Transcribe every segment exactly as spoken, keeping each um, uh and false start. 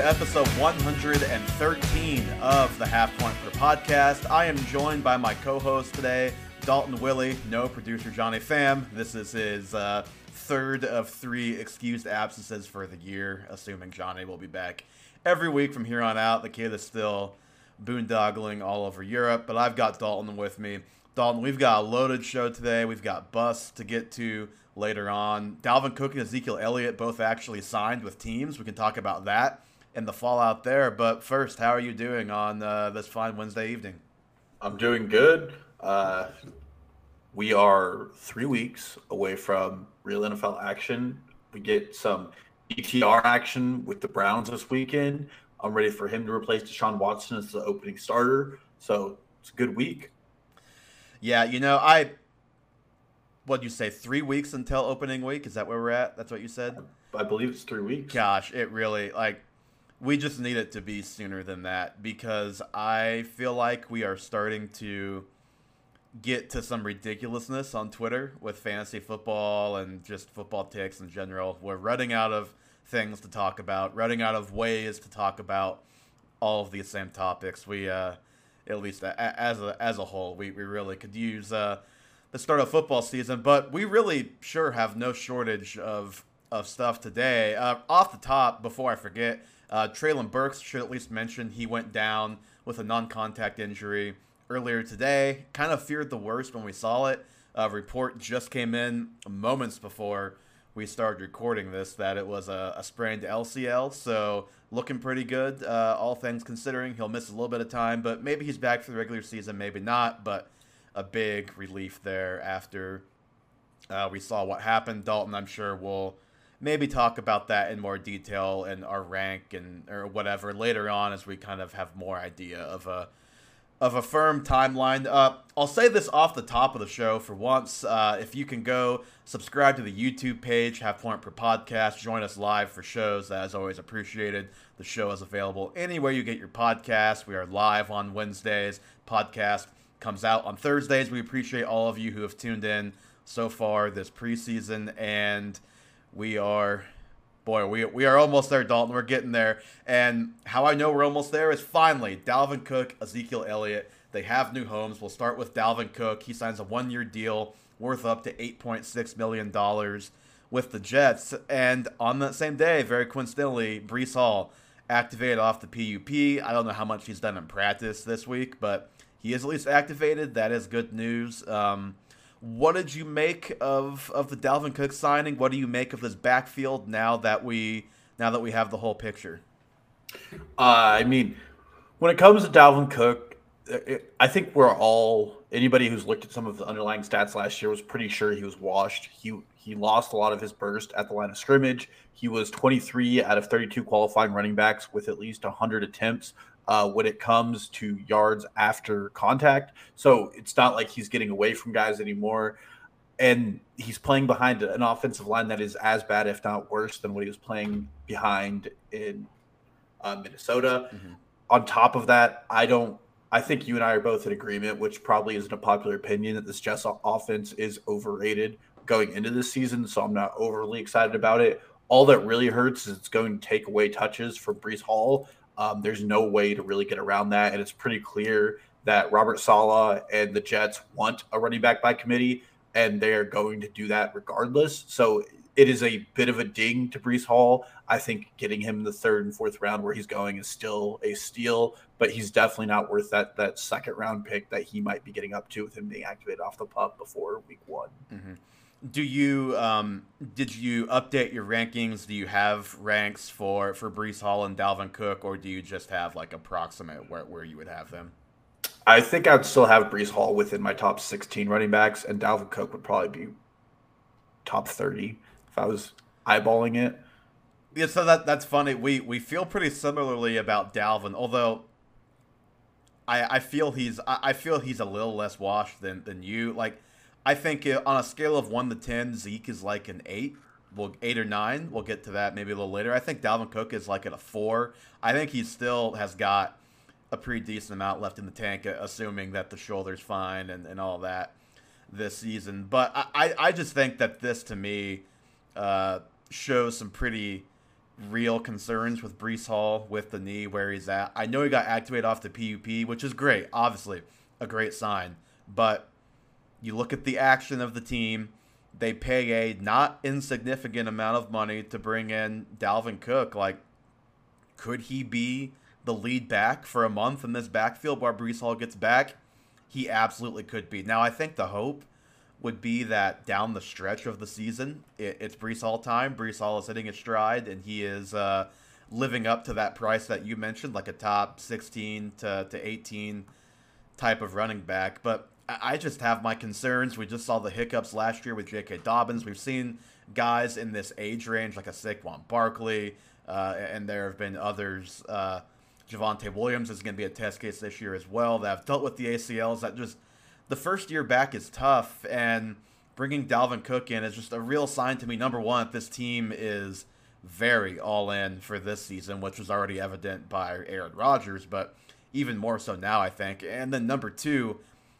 to episode one hundred thirteen of the Half Point Per Podcast. I am joined by my co-host today, Dalton Willie, no producer Johnny Pham. This is his uh, third of three excused absences for the year, assuming Johnny will be back every week from here on out. The kid is still boondoggling all over Europe, but I've got Dalton with me. Dalton, we've got a loaded show today. We've got busts to get to later on. Dalvin Cook and Ezekiel Elliott both actually signed with teams. We can talk about that and the fallout there. But first, how are you doing on uh, this fine Wednesday evening? I'm doing good. Uh, we are three weeks away from real N F L action. We get some E T R action with the Browns this weekend. I'm ready for him to replace Deshaun Watson as the opening starter. So it's a good week. Yeah, you know, I, what'd you say, three weeks until opening week? Is that where we're at? That's what you said? I believe it's three weeks. Gosh, it really, like, we just need it to be sooner than that because I feel like we are starting to get to some ridiculousness on Twitter with fantasy football and just football ticks in general. We're running out of things to talk about, running out of ways to talk about all of these same topics. We, uh, at least as a as a whole, we, we really could use uh, the start of football season, but we really sure have no shortage of of stuff today. Uh, off the top, before I forget, uh, Treylon Burks should at least mention he went down with a non-contact injury earlier today. Kind of feared the worst when we saw it. A report just came in moments before we started recording this that it was a, a sprained L C L, so looking pretty good, uh, all things considering. He'll miss a little bit of time, but maybe he's back for the regular season, maybe not, but a big relief there after uh, we saw what happened. Dalton, I'm sure we'll maybe talk about that in more detail in our rank and or whatever later on as we kind of have more idea of a of a firm timeline. Uh, I'll say this off the top of the show for once. Uh, if you can go subscribe to the YouTube page, Half Point Per Podcast, join us live for shows. That is always appreciated. The show is available anywhere you get your podcast. We are live on Wednesdays. Podcast comes out on Thursdays. We appreciate all of you who have tuned in so far this preseason, and we are... Boy, we we are almost there, Dalton. We're getting there. And how I know we're almost there is finally Dalvin Cook, Ezekiel Elliott. They have new homes. We'll start with Dalvin Cook. He signs a one-year deal worth up to eight point six million dollars with the Jets. And on that same day, very coincidentally, Breece Hall activated off the P U P. I don't know how much he's done in practice this week, but he is at least activated. That is good news. Um, What did you make of, of the Dalvin Cook signing? What do you make of this backfield now that we now that we have the whole picture? Uh, I mean, when it comes to Dalvin Cook, it, I think we're all anybody who's looked at some of the underlying stats last year was pretty sure he was washed. He he lost a lot of his burst at the line of scrimmage. He was twenty-three out of thirty-two qualifying running backs with at least one hundred attempts. Uh, when it comes to yards after contact. So it's not like he's getting away from guys anymore. And he's playing behind an offensive line that is as bad, if not worse, than what he was playing behind in uh, Minnesota. Mm-hmm. On top of that, I don't – I think you and I are both in agreement, which probably isn't a popular opinion, that this Jets offense is overrated going into this season, so I'm not overly excited about it. All that really hurts is it's going to take away touches from Breece Hall. Um, there's no way to really get around that, and it's pretty clear that Robert Saleh and the Jets want a running back by committee, and they're going to do that regardless. So it is a bit of a ding to Breece Hall. I think getting him in the third and fourth round where he's going is still a steal, but he's definitely not worth that that second round pick that he might be getting up to with him being activated off the pup before week one. Mm-hmm. Do you um, did you update your rankings? Do you have ranks for, for Breece Hall and Dalvin Cook, or do you just have like approximate where, where you would have them? I think I'd still have Breece Hall within my top sixteen running backs, and Dalvin Cook would probably be top thirty if I was eyeballing it. Yeah, so that that's funny. We we feel pretty similarly about Dalvin, although I I feel he's I, I feel he's a little less washed than than you. Like, I think on a scale of one to ten, Zeke is like an eight. Well, eight or nine. We'll get to that maybe a little later. I think Dalvin Cook is like at a four. I think he still has got a pretty decent amount left in the tank, assuming that the shoulder's fine and, and all that this season. But I, I just think that this, to me, uh, shows some pretty real concerns with Breece Hall with the knee where he's at. I know he got activated off the P U P, which is great, obviously a great sign. But you look at the action of the team. They pay a not insignificant amount of money to bring in Dalvin Cook. Like, could he be the lead back for a month in this backfield while Breece Hall gets back? He absolutely could be. Now, I think the hope would be that down the stretch of the season, it, it's Breece Hall time. Breece Hall is hitting his stride, and he is uh, living up to that price that you mentioned, like a top sixteen to, to eighteen type of running back. But I just have my concerns. We just saw the hiccups last year with J K. Dobbins. We've seen guys in this age range like a Saquon Barkley, uh, and there have been others. Uh, Javonte Williams is going to be a test case this year as well that have dealt with the A C Ls. That just the first year back is tough, and bringing Dalvin Cook in is just a real sign to me. Number one, this team is very all in for this season, which was already evident by Aaron Rodgers, but even more so now, I think. And then number two,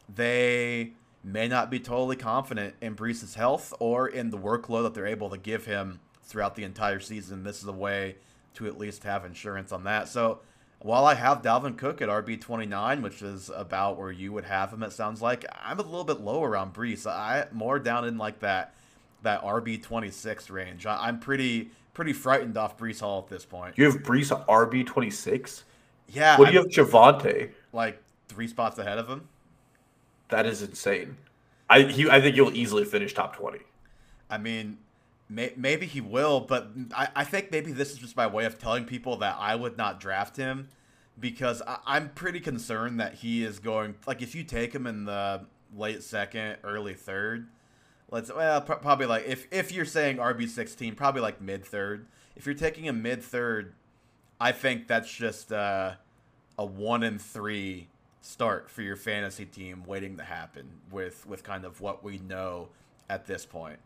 they may not be totally confident in Breece's health or in the workload that they're able to give him throughout the entire season. This is a way to at least have insurance on that. So while I have Dalvin Cook at R B twenty-nine, which is about where you would have him, it sounds like, I'm a little bit lower on Breece. I more down in like that that R B twenty-six range. I, I'm pretty pretty frightened off Breece Hall at this point. You have Breece at R B twenty-six? Yeah. What do you have Javonte? Like three spots ahead of him? That is insane. I he, I think you'll easily finish top twenty. I mean, may, maybe he will, but I, I think maybe this is just my way of telling people that I would not draft him because I, I'm pretty concerned that he is going – like if you take him in the late second, early third, let's well pr- probably like if, if you're saying R B sixteen, probably like mid-third. If you're taking him mid-third, I think that's just uh, a one in three – start for your fantasy team waiting to happen with with kind of what we know at this point.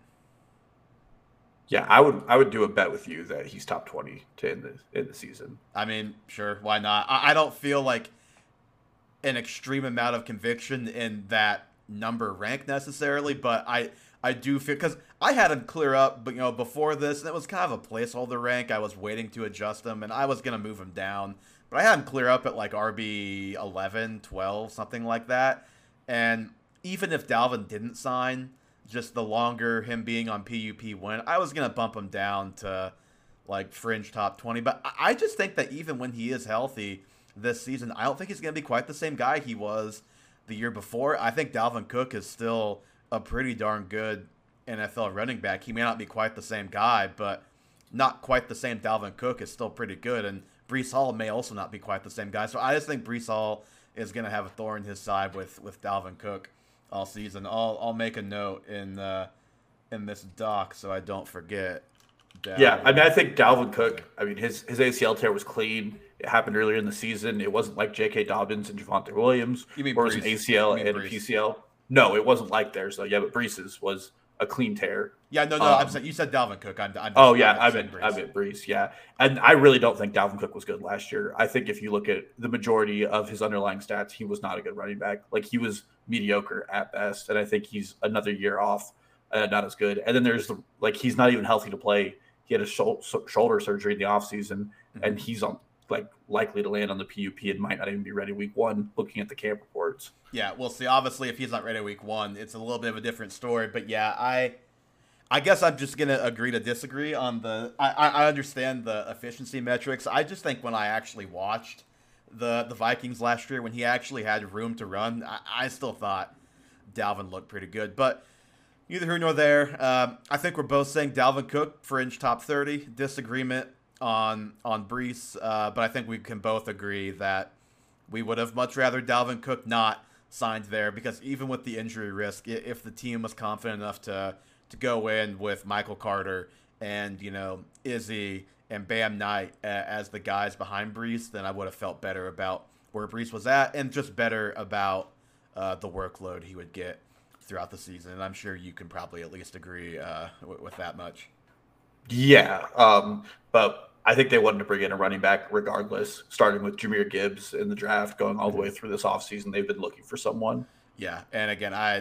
Yeah, I would I would do a bet with you that he's top twenty to end the in the season. I mean, sure, why not? I, I don't feel like an extreme amount of conviction in that number rank necessarily, but I I do feel because I had him clear up, but you know before this, and it was kind of a placeholder rank. I was waiting to adjust him, and I was gonna move him down. But I had him clear up at like R B eleven, twelve, something like that. And even if Dalvin didn't sign, just the longer him being on P U P went, I was going to bump him down to like fringe top twenty. But I just think that even when he is healthy this season, I don't think he's going to be quite the same guy he was the year before. I think Dalvin Cook is still a pretty darn good N F L running back. He may not be quite the same guy, but not quite the same Dalvin Cook is still pretty good. And Breece Hall may also not be quite the same guy. So I just think Breece Hall is going to have a thorn in his side with, with Dalvin Cook all season. I'll I'll make a note in uh, in this doc so I don't forget. Dalvin. Yeah, I mean, I think Dalvin Cook, I mean, his, his A C L tear was clean. It happened earlier in the season. It wasn't like J K. Dobbins and Javonte Williams, you mean where it was an A C L and Breece? a P C L. No, it wasn't like theirs, though. Yeah, but Breece's was a clean tear. Yeah, no, no, um, I'm saying you said Dalvin Cook. I'm, I'm oh yeah, I meant meant I meant Breece. Yeah, and I really don't think Dalvin Cook was good last year. I think if you look at the majority of his underlying stats, he was not a good running back. Like he was mediocre at best, and I think he's another year off, uh, not as good. And then there's the like he's not even healthy to play. He had a shol- shoulder surgery in the offseason, mm-hmm. and he's on like likely to land on the P U P and might not even be ready week one. Looking at the camp reports. Yeah, we'll see. Obviously, if he's not ready week one, it's a little bit of a different story. But yeah, I. I guess I'm just going to agree to disagree on the – I understand the efficiency metrics. I just think when I actually watched the, the Vikings last year, when he actually had room to run, I, I still thought Dalvin looked pretty good. But neither here nor there. Um, I think we're both saying Dalvin Cook fringe top thirty. Disagreement on, on Breece. Uh, but I think we can both agree that we would have much rather Dalvin Cook not signed there because even with the injury risk, if the team was confident enough to – to go in with Michael Carter and, you know, Izzy and Bam Knight as the guys behind Breece, then I would have felt better about where Breece was at and just better about uh, the workload he would get throughout the season. And I'm sure you can probably at least agree uh, with, with that much. Yeah, um, but I think they wanted to bring in a running back regardless, starting with Jahmyr Gibbs in the draft, going all the way through this offseason. They've been looking for someone. Yeah, and again, I,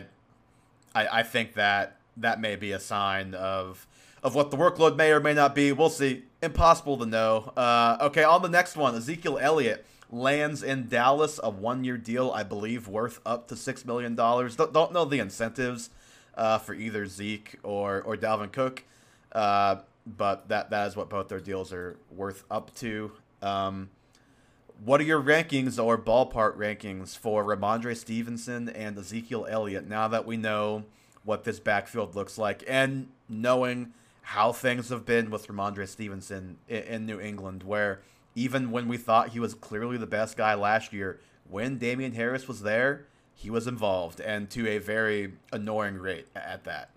I, I think that that may be a sign of of what the workload may or may not be. We'll see. Impossible to know. Uh, okay, on the next one, Ezekiel Elliott lands in Dallas, a one-year deal, I believe, worth up to six million dollars. Don't, don't know the incentives uh, for either Zeke or, or Dalvin Cook, uh, but that, that is what both their deals are worth up to. Um, what are your rankings or ballpark rankings for Ramondre Stevenson and Ezekiel Elliott now that we know what this backfield looks like and knowing how things have been with Ramondre Stevenson in, in New England, where even when we thought he was clearly the best guy last year, when Damian Harris was there, he was involved, and to a very annoying rate at that.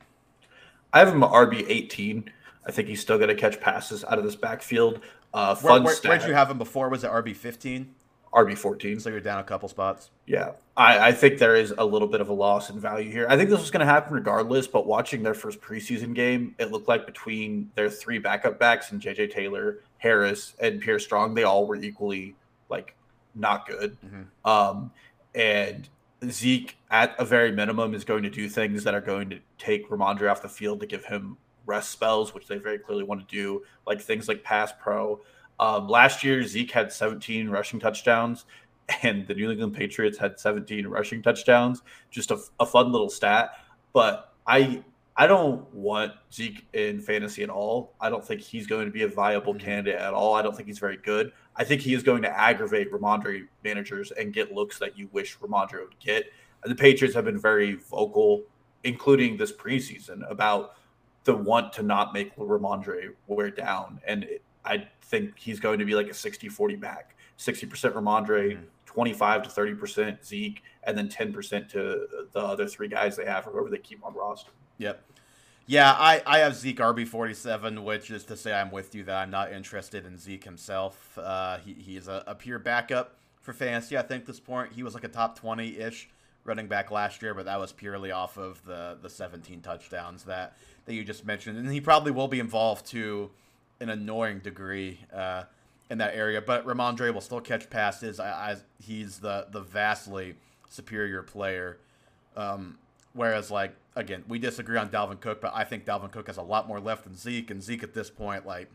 I have him at R B eighteen. I think he's still going to catch passes out of this backfield. Uh, Where, fun where, stat. where'd you have him before? Was it R B fifteen? R B fourteen. So you're down a couple spots. Yeah, I, I think there is a little bit of a loss in value here. I think this was going to happen regardless, but watching their first preseason game, it looked like between their three backup backs and J J Taylor, Harris, and Pierre Strong, they all were equally like not good. Mm-hmm. Um, and Zeke, at a very minimum, is going to do things that are going to take Ramondre off the field to give him rest spells, which they very clearly want to do, like things like pass pro. Um, last year, Zeke had seventeen rushing touchdowns, and the New England Patriots had seventeen rushing touchdowns. Just a, a fun little stat. But I I don't want Zeke in fantasy at all. I don't think he's going to be a viable mm-hmm. candidate at all. I don't think he's very good. I think he is going to aggravate Ramondre managers and get looks that you wish Ramondre would get. The Patriots have been very vocal, including this preseason, about the want to not make Ramondre wear down. And it, I think he's going to be like a sixty forty back, sixty percent Ramondre, mm-hmm. twenty-five to thirty percent Zeke, and then ten percent to the other three guys they have or whoever they keep on roster. Yep. Yeah, I, I have Zeke R B forty-seven, which is to say I'm with you that I'm not interested in Zeke himself. Uh, he, he's a, a pure backup for fantasy. I think at this point he was like a top twenty-ish running back last year, but that was purely off of the, the seventeen touchdowns that, that you just mentioned. And he probably will be involved to an annoying degree uh, in that area. But Ramondre will still catch passes. I, I, he's the, the vastly superior player. Um, whereas, like, again, we disagree on Dalvin Cook, but I think Dalvin Cook has a lot more left than Zeke. And Zeke at this point, like,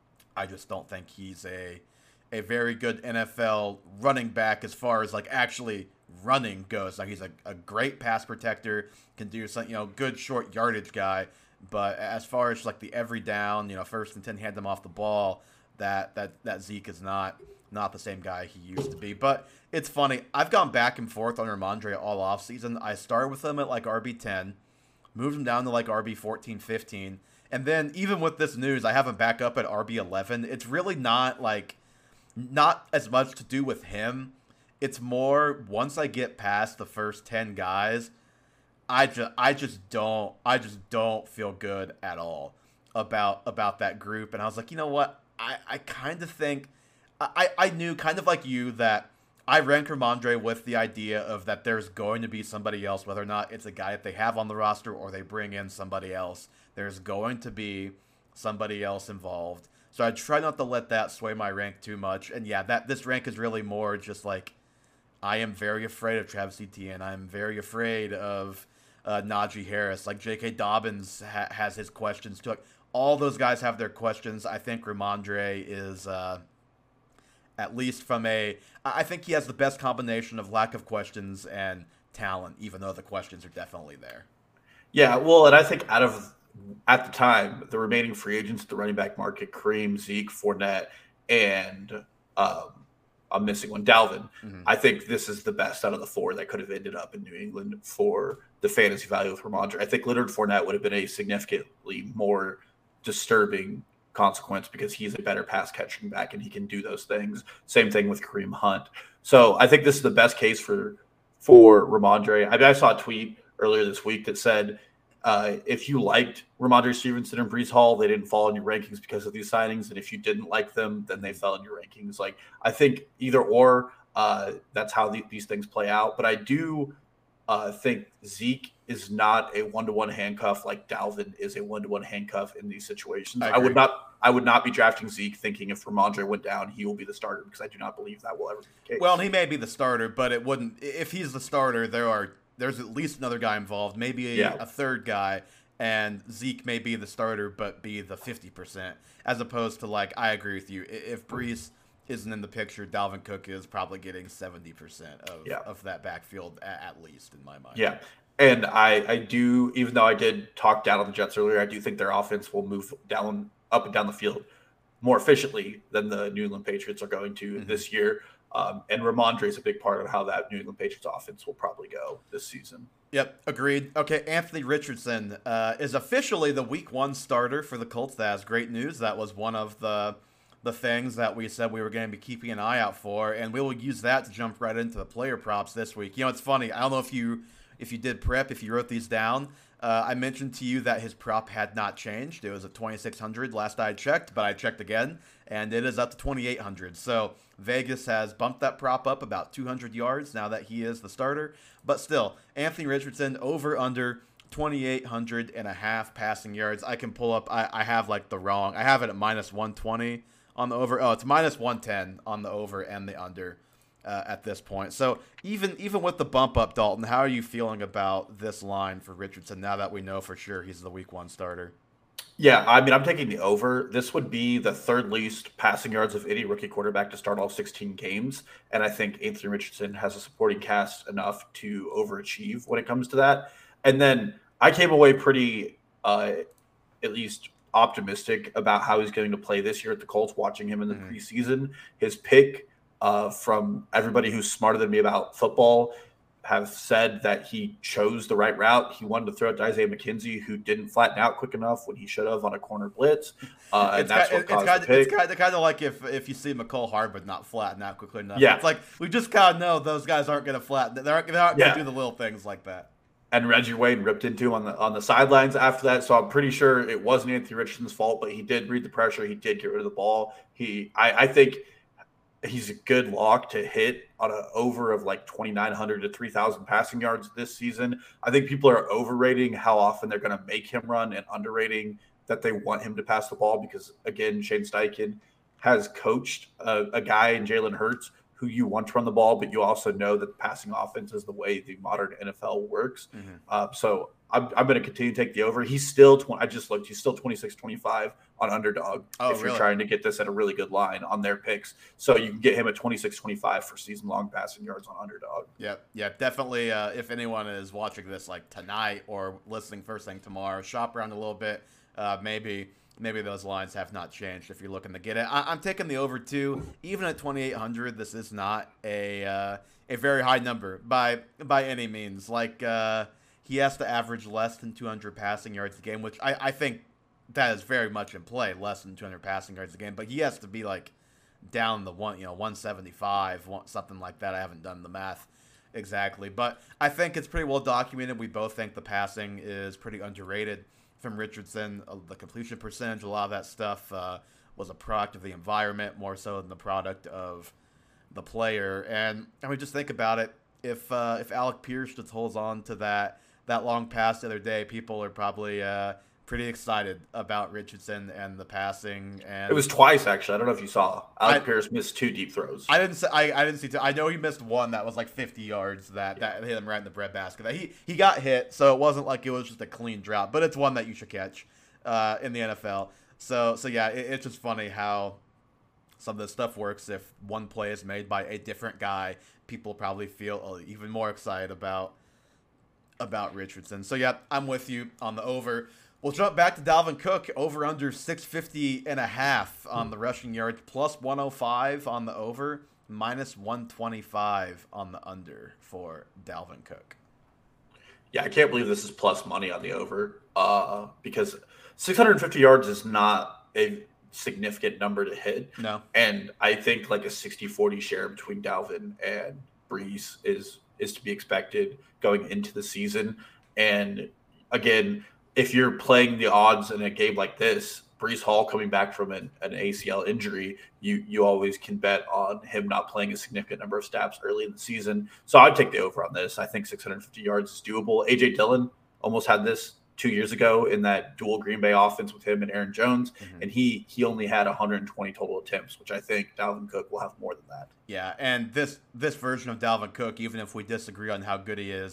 I just don't think he's a a very good N F L running back as far as, like, actually running goes. Like, he's a, a great pass protector, can do some, you know, good short yardage guy. But as far as, like, the every down, you know, first and ten, hand them off the ball, that that that Zeke is not not the same guy he used to be. But it's funny. I've gone back and forth on Ramondre all offseason. I started with him at, like, R B ten, moved him down to, like, R B fourteen, fifteen. And then even with this news, I have him back up at R B eleven. It's really not, like, not as much to do with him. It's more once I get past the first ten guys, I just I just don't I just don't feel good at all about about that group. And I was like, you know what? I, I kind of think I, I knew kind of like you that I rank Ramondre with the idea of that there's going to be somebody else, whether or not it's a guy that they have on the roster or they bring in somebody else. There's going to be somebody else involved. So I try not to let that sway my rank too much. And yeah, that this rank is really more just like I am very afraid of Travis Etienne. I'm very afraid of uh, Najee Harris. Like J K. Dobbins ha- has his questions too. Like, all those guys have their questions. I think Ramondre is, uh, at least from a, I think he has the best combination of lack of questions and talent, even though the questions are definitely there. Yeah, well, and I think out of, at the time, the remaining free agents at the running back market, Kareem, Zeke, Fournette, and um, I'm missing one, Dalvin. Mm-hmm. I think this is the best out of the four that could have ended up in New England for the fantasy value of Ramondre. I think Leonard Fournette would have been a significantly more disturbing consequence because he's a better pass catching back and he can do those things. Same thing with Kareem Hunt. So I think this is the best case for for Ramondre. I mean, I saw a tweet earlier this week that said, uh, if you liked Ramondre Stevenson and Breece Hall, they didn't fall in your rankings because of these signings. And if you didn't like them, then they fell in your rankings. Like, I think either or, uh, that's how the, these things play out. But I do uh, think Zeke is not a one-to-one handcuff like Dalvin is a one-to-one handcuff in these situations. I, I would not I would not be drafting Zeke thinking if Ramondre went down, he will be the starter, because I do not believe that will ever be the case. Well, he may be the starter, but it wouldn't – if he's the starter, there are there's at least another guy involved, maybe a, yeah. a third guy. and Zeke may be the starter, but be the fifty percent, as opposed to, like, I agree with you. If Brees isn't in the picture, Dalvin Cook is probably getting seventy percent of, yeah. of that backfield at, at least, in my mind. Yeah. And I, I do, even though I did talk down on the Jets earlier, I do think their offense will move down, up and down the field more efficiently than the New England Patriots are going to mm-hmm. this year. Um, and Ramondre is a big part of how that New England Patriots offense will probably go this season. Yep, agreed. Okay, Anthony Richardson uh, is officially the Week One starter for the Colts. That is great news. That was one of the the things that we said we were going to be keeping an eye out for, and we will use that to jump right into the player props this week. You know, it's funny. I don't know if you if you did prep, if you wrote these down. Uh, I mentioned to you that his prop had not changed. It was at twenty-six hundred last I checked, but I checked again, and it is up to twenty-eight hundred. So Vegas has bumped that prop up about two hundred yards now that he is the starter. But still, Anthony Richardson over under twenty-eight hundred and a half passing yards. I can pull up, I, I have like the wrong, I have it at minus one twenty on the over. Oh, it's minus one ten on the over and the under. Uh, at this point. So even even with the bump up, Dalton, how are you feeling about this line for Richardson now that we know for sure he's the week one starter? Yeah, I mean, I'm taking the over. This would be the third least passing yards of any rookie quarterback to start all sixteen games. And I think Anthony Richardson has a supporting cast enough to overachieve when it comes to that. And then I came away pretty, uh, at least optimistic about how he's going to play this year at the Colts, watching him in the mm-hmm. preseason. His pick Uh, from everybody who's smarter than me about football have said that he chose the right route. He wanted to throw it to Isaiah McKenzie, who didn't flatten out quick enough when he should have on a corner blitz. Uh, and that's kind, what caused it's kind, the pick. It's kind of, kind of like if, if you see McCole Hardman not flatten out quickly enough. Yeah. It's like we just kind of know those guys aren't going to flatten. They aren't, they aren't going to yeah. do the little things like that. And Reggie Wayne ripped into him on the on the sidelines after that. So I'm pretty sure it wasn't Anthony Richardson's fault, but he did read the pressure. He did get rid of the ball. He, I, I think – he's a good lock to hit on an over of like twenty-nine hundred to three thousand passing yards this season. I think people are overrating how often they're going to make him run and underrating that they want him to pass the ball because, again, Shane Steichen has coached a, a guy in Jalen Hurts who you want to run the ball, but you also know that passing offense is the way the modern N F L works. Mm-hmm. Uh, so I'm, I'm going to continue to take the over. He's still, tw- I just looked, he's still twenty-six twenty-five on Underdog oh, if you're really? trying to get this at a really good line on their picks. So you can get him at twenty-six twenty-five for season-long passing yards on Underdog. Yeah, yeah, definitely. Uh, if anyone is watching this like tonight or listening first thing tomorrow, shop around a little bit. Uh, maybe maybe those lines have not changed if you're looking to get it. I- I'm taking the over too. Even at twenty-eight hundred, this is not a uh, a very high number by by any means. Like uh, he has to average less than two hundred passing yards a game, which I, I think that is very much in play, less than two hundred passing yards a game. But he has to be like down the one, you know, one seventy-five, something like that. I haven't done the math exactly, but I think it's pretty well documented. We both think the passing is pretty underrated from Richardson. The completion percentage, a lot of that stuff uh, was a product of the environment more so than the product of the player. And I mean, just think about it. If uh, if Alec Pierce just holds on to that that long pass the other day, people are probably uh, pretty excited about Richardson and the passing. And it was twice, actually. I don't know if you saw. Alec I, Pierce missed two deep throws. I didn't. I, I didn't see. Two. I know he missed one that was like fifty yards that, yeah. that hit him right in the breadbasket. That he he got hit, so it wasn't like it was just a clean drop. But it's one that you should catch uh, in the N F L. So so yeah, it, it's just funny how some of this stuff works. If one play is made by a different guy, people probably feel even more excited about about Richardson. So yeah, I'm with you on the over. We'll jump back to Dalvin Cook, over under six fifty and a half on the rushing yards, plus one oh five on the over, minus one twenty-five on the under for Dalvin Cook. Yeah, I can't believe this is plus money on the over uh, because six hundred fifty yards is not a significant number to hit. No. And I think like a sixty forty share between Dalvin and Brees is is to be expected going into the season. And again, if you're playing the odds in a game like this, Brees Hall coming back from an, an A C L injury, you you always can bet on him not playing a significant number of snaps early in the season. So I'd take the over on this. I think six hundred fifty yards is doable. A J Dillon almost had this two years ago in that dual Green Bay offense with him and Aaron Jones, mm-hmm. and he he only had one hundred twenty total attempts, which I think Dalvin Cook will have more than that. Yeah, and this this version of Dalvin Cook, even if we disagree on how good he is,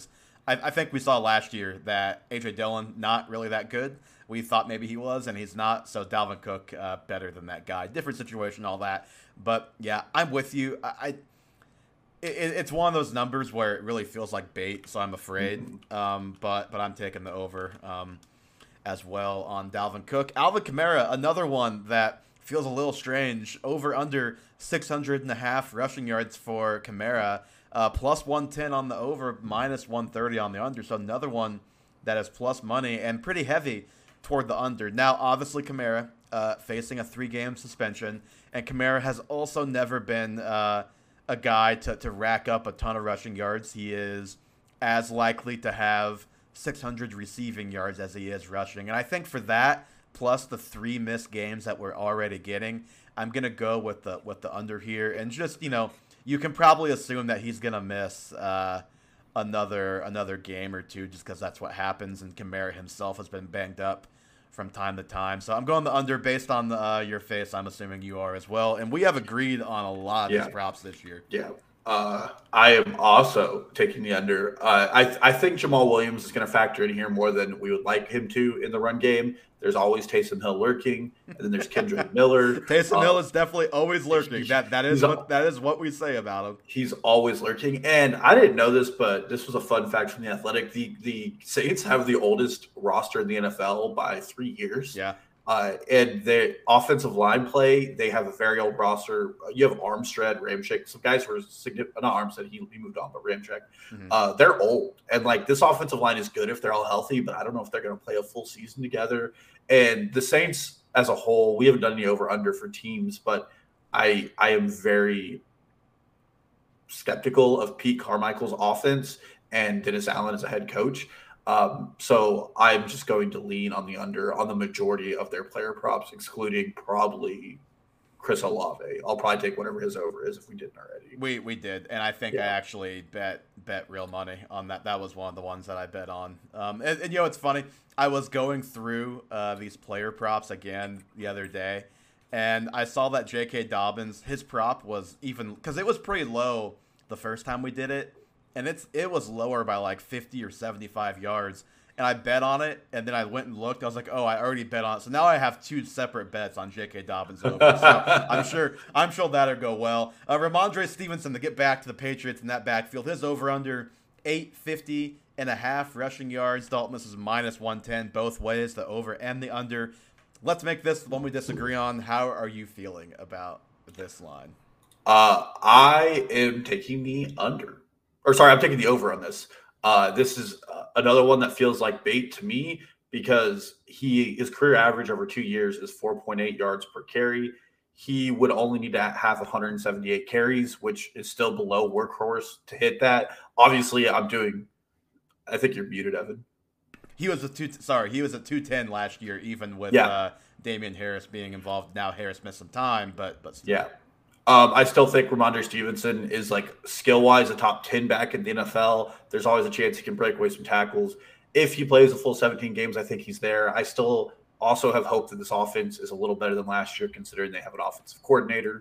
I, I think we saw last year that A J Dillon not really that good. We thought maybe he was, and he's not. So Dalvin Cook uh, better than that guy. Different situation, all that. But yeah, I'm with you. I, I it, it's one of those numbers where it really feels like bait. So I'm afraid. Mm-hmm. Um, but but I'm taking the over um, as well on Dalvin Cook. Alvin Kamara, another one that feels a little strange. Over under six hundred and a half rushing yards for Kamara. Uh, plus one ten on the over, minus one thirty on the under. So another one that is plus money and pretty heavy toward the under. Now, obviously, Kamara uh, facing a three-game suspension. And Kamara has also never been uh, a guy to, to rack up a ton of rushing yards. He is as likely to have six hundred receiving yards as he is rushing. And I think for that, plus the three missed games that we're already getting, I'm going to go with the with the under here. And just, you know, you can probably assume that he's going to miss uh, another another game or two just because that's what happens. And Kamara himself has been banged up from time to time. So I'm going the under based on the, uh, your face. I'm assuming you are as well. And we have agreed on a lot of yeah. these props this year. Yeah. Uh, I am also taking the under. Uh, I, I think Jamal Williams is going to factor in here more than we would like him to in the run game. There's always Taysom Hill lurking, and then there's Kendrick Miller. Taysom uh, Hill is definitely always lurking. He, that that is what that is what we say about him. He's always lurking, and I didn't know this, but this was a fun fact from the Athletic. The the Saints have the oldest roster in the N F L by three years. Yeah. Uh, and the offensive line play, they have a very old roster. You have Armstead, Ramczyk, some guys who are significant. Not Armstead, he, he moved on, but Ramczyk. Mm-hmm. Uh, they're old. And, like, this offensive line is good if they're all healthy, but I don't know if they're going to play a full season together. And the Saints as a whole, we haven't done any over-under for teams, but I I am very skeptical of Pete Carmichael's offense and Dennis Allen as a head coach. Um, so I'm just going to lean on the under on the majority of their player props, excluding probably Chris Olave. I'll probably take whatever his over is if we didn't already. We we did, and I think yeah. I actually bet bet real money on that. That was one of the ones that I bet on. Um, and, and you know, it's funny. I was going through uh, these player props again the other day, and I saw that J K. Dobbins, his prop was even because it was pretty low the first time we did it. And it's it was lower by like fifty or seventy-five yards. And I bet on it, and then I went and looked. I was like, oh, I already bet on it. So now I have two separate bets on J K. Dobbins over. So I'm sure I'm sure that'll go well. Uh, Ramondre Stevenson, to get back to the Patriots in that backfield, his over-under eight fifty and a half rushing yards. Dalton, this is minus one ten both ways, the over and the under. Let's make this the one we disagree on. How are you feeling about this line? Uh, I am taking the under. Or sorry, I'm taking the over on this. Uh, this is uh, another one that feels like bait to me because he his career average over two years is four point eight yards per carry. He would only need to have one hundred seventy-eight carries, which is still below workhorse to hit that. Obviously, I'm doing. I think you're muted, Evan. He was a two. Sorry, he was a two ten last year, even with yeah. uh, Damian Harris being involved. Now Harris missed some time, but but still. yeah. Um, I still think Ramondre Stevenson is, like, skill-wise a top ten back in the N F L. There's always a chance he can break away some tackles. If he plays a full seventeen games, I think he's there. I still also have hope that this offense is a little better than last year, considering they have an offensive coordinator.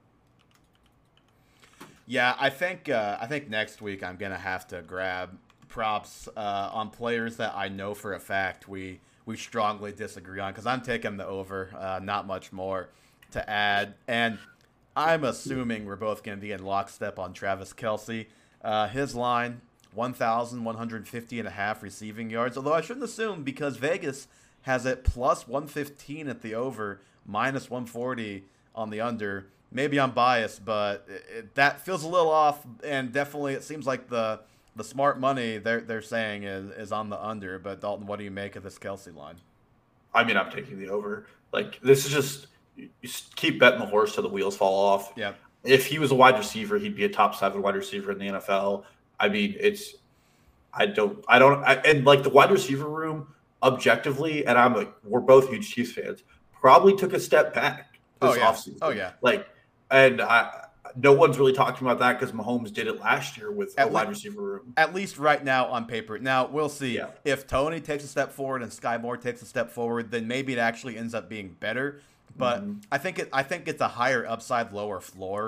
Yeah, I think uh, I think next week I'm gonna have to grab props uh, on players that I know for a fact we we strongly disagree on because I'm taking the over. Uh, not much more to add, and I'm assuming we're both going to be in lockstep on Travis Kelce. Uh, his line, one thousand one hundred fifty and a half receiving yards. Although I shouldn't assume because Vegas has it plus one fifteen at the over, minus one forty on the under. Maybe I'm biased, but it, it, that feels a little off. And definitely it seems like the the smart money they're, they're saying is, is on the under. But Dalton, what do you make of this Kelce line? I mean, I'm taking the over. Like, this is just – you keep betting the horse till the wheels fall off. Yeah. If he was a wide receiver, he'd be a top seven wide receiver in the N F L. I mean, it's I don't I don't I, and like the wide receiver room objectively, and I'm like we're both huge Chiefs fans. Probably took a step back this oh, yeah. offseason. Oh yeah. Like, and I no one's really talking about that because Mahomes did it last year with at a wide le- receiver room. At least right now on paper. Now we'll see yeah. if Tony takes a step forward and Sky Moore takes a step forward. Then maybe it actually ends up being better. But mm-hmm. I think it. I think it's a higher upside, lower floor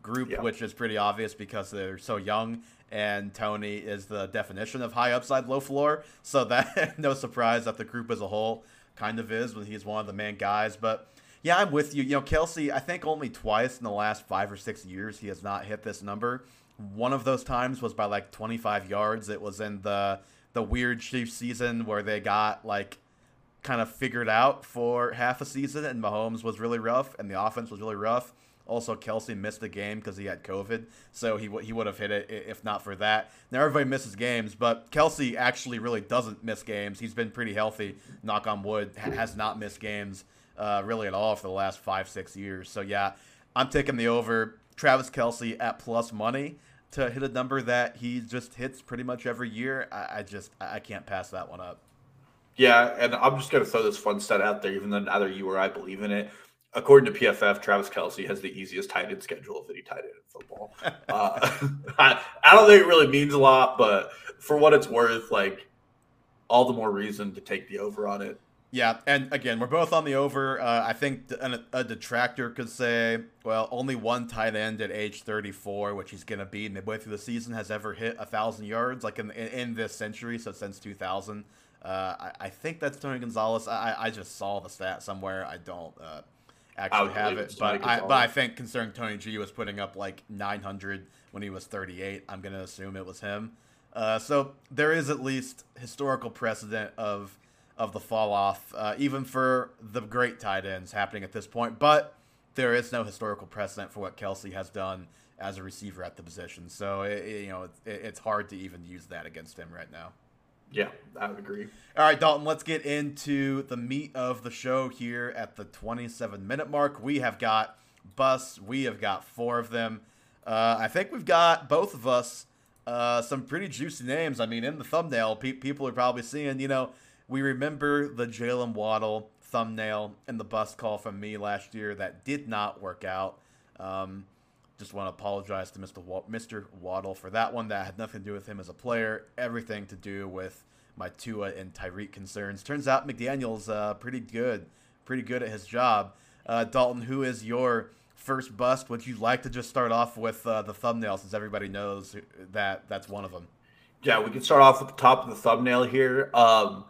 group, Yeah. which is pretty obvious because they're so young, and Tony is the definition of high upside, low floor. So that no surprise that the group as a whole kind of is when he's one of the main guys. But yeah, I'm with you. You know, Kelce, I think only twice in the last five or six years he has not hit this number. One of those times was by like twenty-five yards. It was in the the weird Chiefs season where they got like kind of figured out for half a season, and Mahomes was really rough, and the offense was really rough. Also, Kelce missed the game because he had COVID, so he w- he would have hit it if not for that. Now, everybody misses games, but Kelce actually really doesn't miss games. He's been pretty healthy, knock on wood, ha- has not missed games uh, really at all for the last five, six years. So, yeah, I'm taking the over. Travis Kelce at plus money to hit a number that he just hits pretty much every year. I, I just I can't pass that one up. Yeah, and I'm just going to throw this fun stat out there, even though neither you or I believe in it. According to P F F, Travis Kelce has the easiest tight end schedule of any tight end in football. uh, I, I don't think it really means a lot, but for what it's worth, like, all the more reason to take the over on it. Yeah, and again, we're both on the over. Uh, I think a, a detractor could say, well, only one tight end at age thirty-four, which he's going to be midway through the season, has ever hit one thousand yards, like in, in, in this century, so since two thousand. Uh, I, I think that's Tony Gonzalez. I, I just saw the stat somewhere. I don't uh, actually have it. But I, but I think considering Tony G was putting up like nine hundred when he was thirty-eight, I'm going to assume it was him. Uh, so there is at least historical precedent of of the fall off, uh, even for the great tight ends happening at this point. But there is no historical precedent for what Kelce has done as a receiver at the position. So, it, it, you know, it, it's hard to even use that against him right now. Yeah, I would agree. All right, Dalton, let's get into the meat of the show here at the twenty-seven minute mark. We have got busts. We have got four of them. Uh, I think we've got, both of us, uh, some pretty juicy names. I mean, in the thumbnail, pe- people are probably seeing, you know, we remember the Jalen Waddle thumbnail and the bust call from me last year that did not work out. Um, just want to apologize to Mister Wa- Mister Waddle for that one. That had nothing to do with him as a player, everything to do with my Tua and Tyreek concerns. Turns out McDaniel's uh, pretty good, pretty good at his job. Uh, Dalton, who is your first bust? Would you like to just start off with uh, the thumbnail, since everybody knows that that's one of them? Yeah, we can start off at the top of the thumbnail here. Um,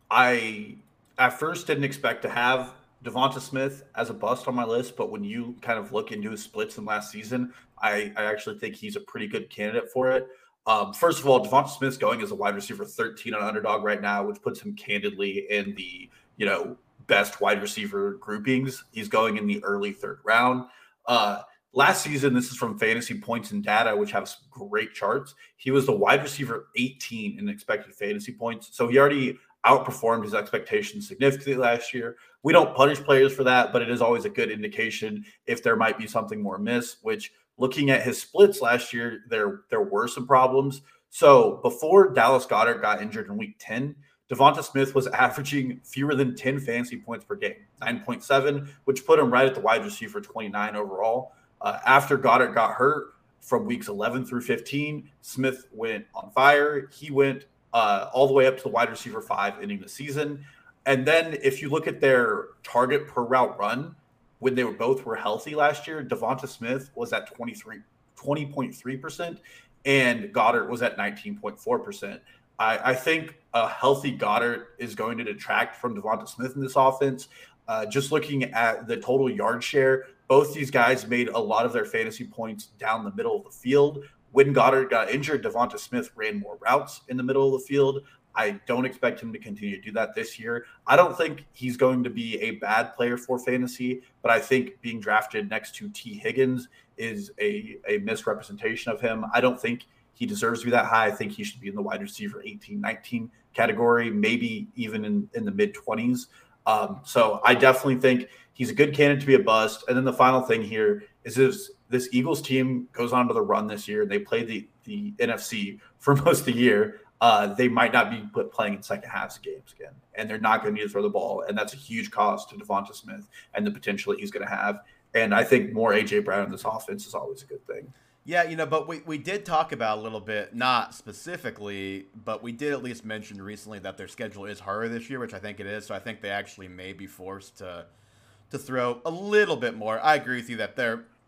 I at first didn't expect to have Devonta Smith as a bust on my list, but when you kind of look into his splits in last season, I, I actually think he's a pretty good candidate for it. Um, first of all, Devonta Smith's going as a wide receiver thirteen on Underdog right now, which puts him candidly in the, you know, best wide receiver groupings. He's going in the early third round. Uh, last season, this is from Fantasy Points and Data, which have some great charts. He was the wide receiver eighteen in expected fantasy points. So he already outperformed his expectations significantly last year. We don't punish players for that, but it is always a good indication if there might be something more amiss, which looking at his splits last year, there, there were some problems. So before Dallas Goedert got injured in week ten, Devonta Smith was averaging fewer than ten fantasy points per game, nine point seven, which put him right at the wide receiver twenty-nine overall. Uh, after Goedert got hurt from weeks eleven through fifteen, Smith went on fire. He went uh, all the way up to the wide receiver five, ending the season. And then if you look at their target per route run, when they were both were healthy last year, Devonta Smith was at twenty-three, twenty point three percent and Goddard was at nineteen point four percent. I, I think a healthy Goddard is going to detract from Devonta Smith in this offense. Uh, just looking at the total yard share, both these guys made a lot of their fantasy points down the middle of the field. When Goddard got injured, Devonta Smith ran more routes in the middle of the field. I don't expect him to continue to do that this year. I don't think he's going to be a bad player for fantasy, but I think being drafted next to T. Higgins is a, a misrepresentation of him. I don't think he deserves to be that high. I think he should be in the wide receiver eighteen, nineteen category, maybe even in, in the mid-twenties. Um, so I definitely think he's a good candidate to be a bust. And then the final thing here is this, this Eagles team goes on to the run this year. They play the, the N F C for most of the year. Uh, they might not be put playing in second halves of games again, and they're not going to need to throw the ball, and that's a huge cost to Devonta Smith and the potential that he's going to have. And I think more A J Brown in this offense is always a good thing. Yeah, you know, but we, we did talk about a little bit, not specifically, but we did at least mention recently that their schedule is harder this year, which I think it is. So I think they actually may be forced to to throw a little bit more. I agree with you that they're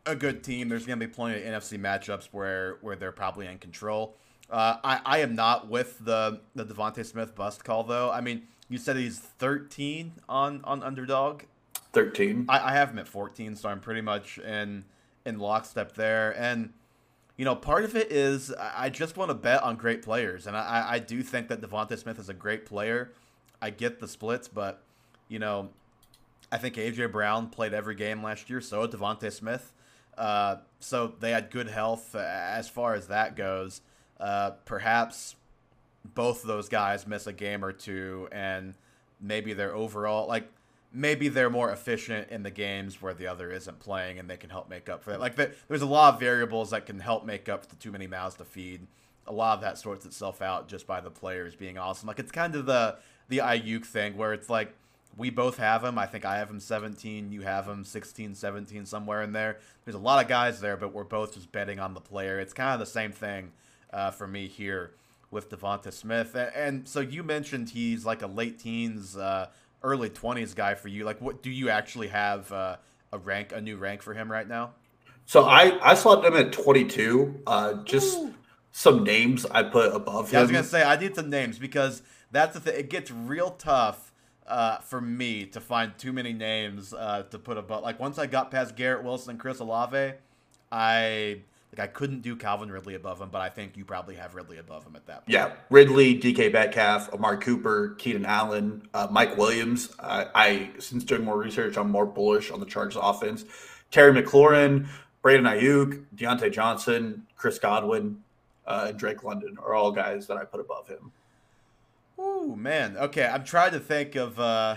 a good team. There's going to be plenty of N F C matchups where where they're probably in control. Uh, I I am not with the the Devontae Smith bust call though. I mean, you said he's thirteen on on underdog. thirteen. I, I have him at fourteen, so I'm pretty much in in lockstep there. And you know, part of it is I just want to bet on great players, and I I do think that Devontae Smith is a great player. I get the splits, but you know, I think A J Brown played every game last year, so did Devontae Smith. Uh, so they had good health as far as that goes. Uh, perhaps both of those guys miss a game or two, and maybe they're overall like maybe they're more efficient in the games where the other isn't playing, and they can help make up for that. Like the, there's a lot of variables that can help make up for too many mouths to feed. A lot of that sorts itself out just by the players being awesome. Like it's kind of the the Ayuk thing where it's like we both have him. I think I have him seventeen, you have him sixteen, seventeen, somewhere in there. There's a lot of guys there, but we're both just betting on the player. It's kind of the same thing uh, for me here with Devonta Smith. And, and so you mentioned he's like a late teens, uh, early twenties guy for you. Like, what do you actually have uh, a rank, a new rank for him right now? So I I slapped him at twenty-two. Uh, just Ooh. Some names I put above him. Yeah, I was gonna say I need some names because that's the thing. It gets real tough uh, for me to find too many names uh, to put above. Like once I got past Garrett Wilson and Chris Olave, I like I couldn't do Calvin Ridley above him, but I think you probably have Ridley above him at that point. Yeah, Ridley, D K Metcalf, Amari Cooper, Keenan Allen, uh, Mike Williams. Uh, I since doing more research, I'm more bullish on the Chargers offense. Terry McLaurin, Brandon Ayuk, Deontay Johnson, Chris Godwin, uh, and Drake London are all guys that I put above him. Ooh, man. Okay, I'm trying to think of uh,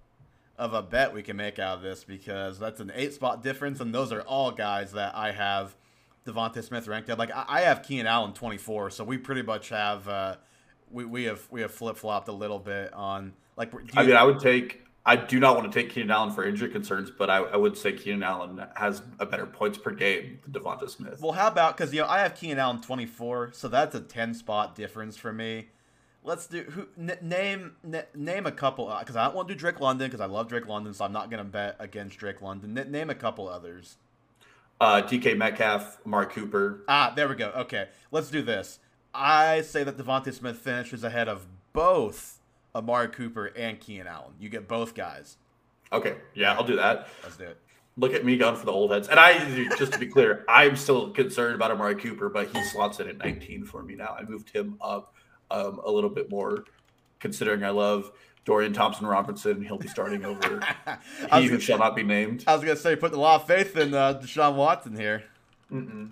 of a bet we can make out of this because that's an eight-spot difference, and those are all guys that I have Devontae Smith ranked at. Like, I, I have Keenan Allen twenty-four, so we pretty much have uh, we, we have we have flip-flopped a little bit on – like. You, I mean, I would take – I do not want to take Keenan Allen for injury concerns, but I, I would say Keenan Allen has a better points per game than Devonta Smith. Well, how about – because, you know, I have Keenan Allen twenty-four, so that's a ten-spot difference for me. Let's do who n- name n- name a couple because uh, I don't want to do Drake London because I love Drake London, so I'm not going to bet against Drake London. N- name a couple others. Uh, D K Metcalf, Amari Cooper. Ah, there we go. Okay, let's do this. I say that Devontae Smith finishes ahead of both Amari Cooper and Keenan Allen. You get both guys. Okay, yeah, I'll do that. Let's do it. Look at me going for the old heads. And I, just to be clear, I'm still concerned about Amari Cooper, but he slots in at nineteen for me now. I moved him up. Um, a little bit more, considering I love Dorian Thompson-Robinson. He'll be starting over he who shall not be named. I was going to say, putting a lot of faith in uh, Deshaun Watson here. Mm-mm.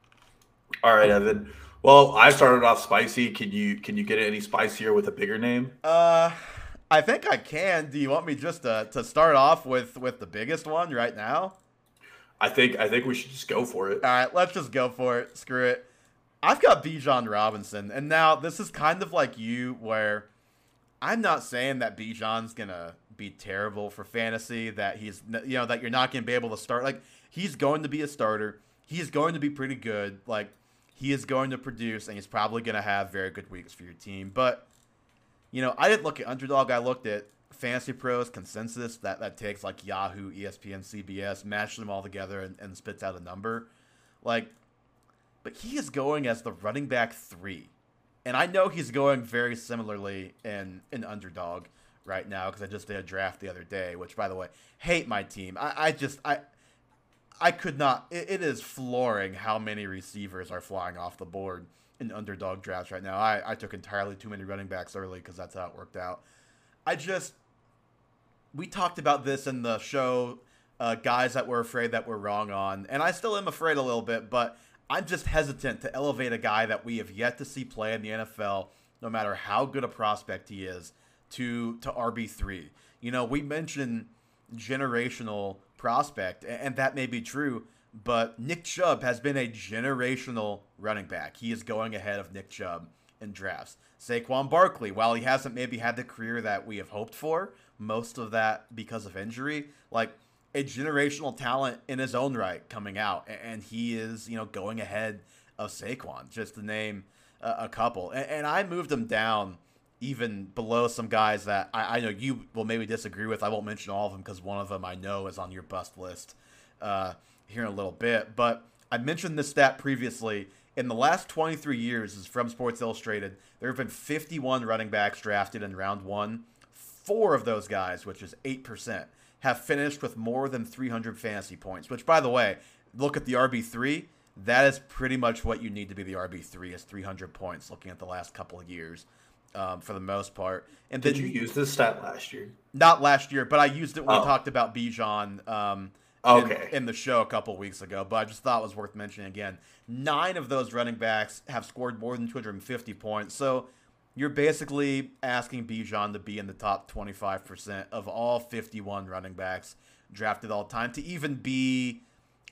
All right, Evan. Well, I started off spicy. Can you can you get it any spicier with a bigger name? Uh, I think I can. Do you want me just to, to start off with, with the biggest one right now? I think I think we should just go for it. All right, let's just go for it. Screw it. I've got Bijan Robinson, and now this is kind of like you where I'm not saying that Bijan's going to be terrible for fantasy, that he's, you know, that you're not going to be able to start. Like, he's going to be a starter. He's going to be pretty good. Like, he is going to produce, and he's probably going to have very good weeks for your team. But, you know, I didn't look at Underdog. I looked at Fantasy Pros consensus that, that takes, like, Yahoo, E S P N, C B S, mashes them all together, and, and spits out a number. Like, but he is going as the running back three. And I know he's going very similarly in an Underdog right now because I just did a draft the other day, which, by the way, hate my team. I, I just – I I could not – it is flooring how many receivers are flying off the board in Underdog drafts right now. I, I took entirely too many running backs early because that's how it worked out. I just – we talked about this in the show, uh, guys that we're afraid that we're wrong on. And I still am afraid a little bit, but – I'm just hesitant to elevate a guy that we have yet to see play in the N F L, no matter how good a prospect he is, to to R B three. You know, we mentioned generational prospect, and that may be true, but Nick Chubb has been a generational running back. He is going ahead of Nick Chubb in drafts. Saquon Barkley, while he hasn't maybe had the career that we have hoped for, most of that because of injury, like, a generational talent in his own right coming out, and he is, you know, going ahead of Saquon, just to name a, a couple. And, and I moved him down even below some guys that I, I know you will maybe disagree with. I won't mention all of them because one of them I know is on your bust list. Uh, here in a little bit. But I mentioned this stat previously. In the last twenty-three years, is from Sports Illustrated, there have been fifty-one running backs drafted in round one. Four of those guys, which is eight percent, have finished with more than three hundred fantasy points, which, by the way, look at the R B three. That is pretty much what you need to be the R B three, is three hundred points, looking at the last couple of years, um, for the most part. And Did then, you use this stat last year? Not last year, but I used it when Oh. we talked about Bijan um, Okay. in, in the show a couple weeks ago, but I just thought it was worth mentioning again. Nine of those running backs have scored more than two hundred fifty points, so you're basically asking Bijan to be in the top twenty-five percent of all fifty-one running backs drafted all time to even be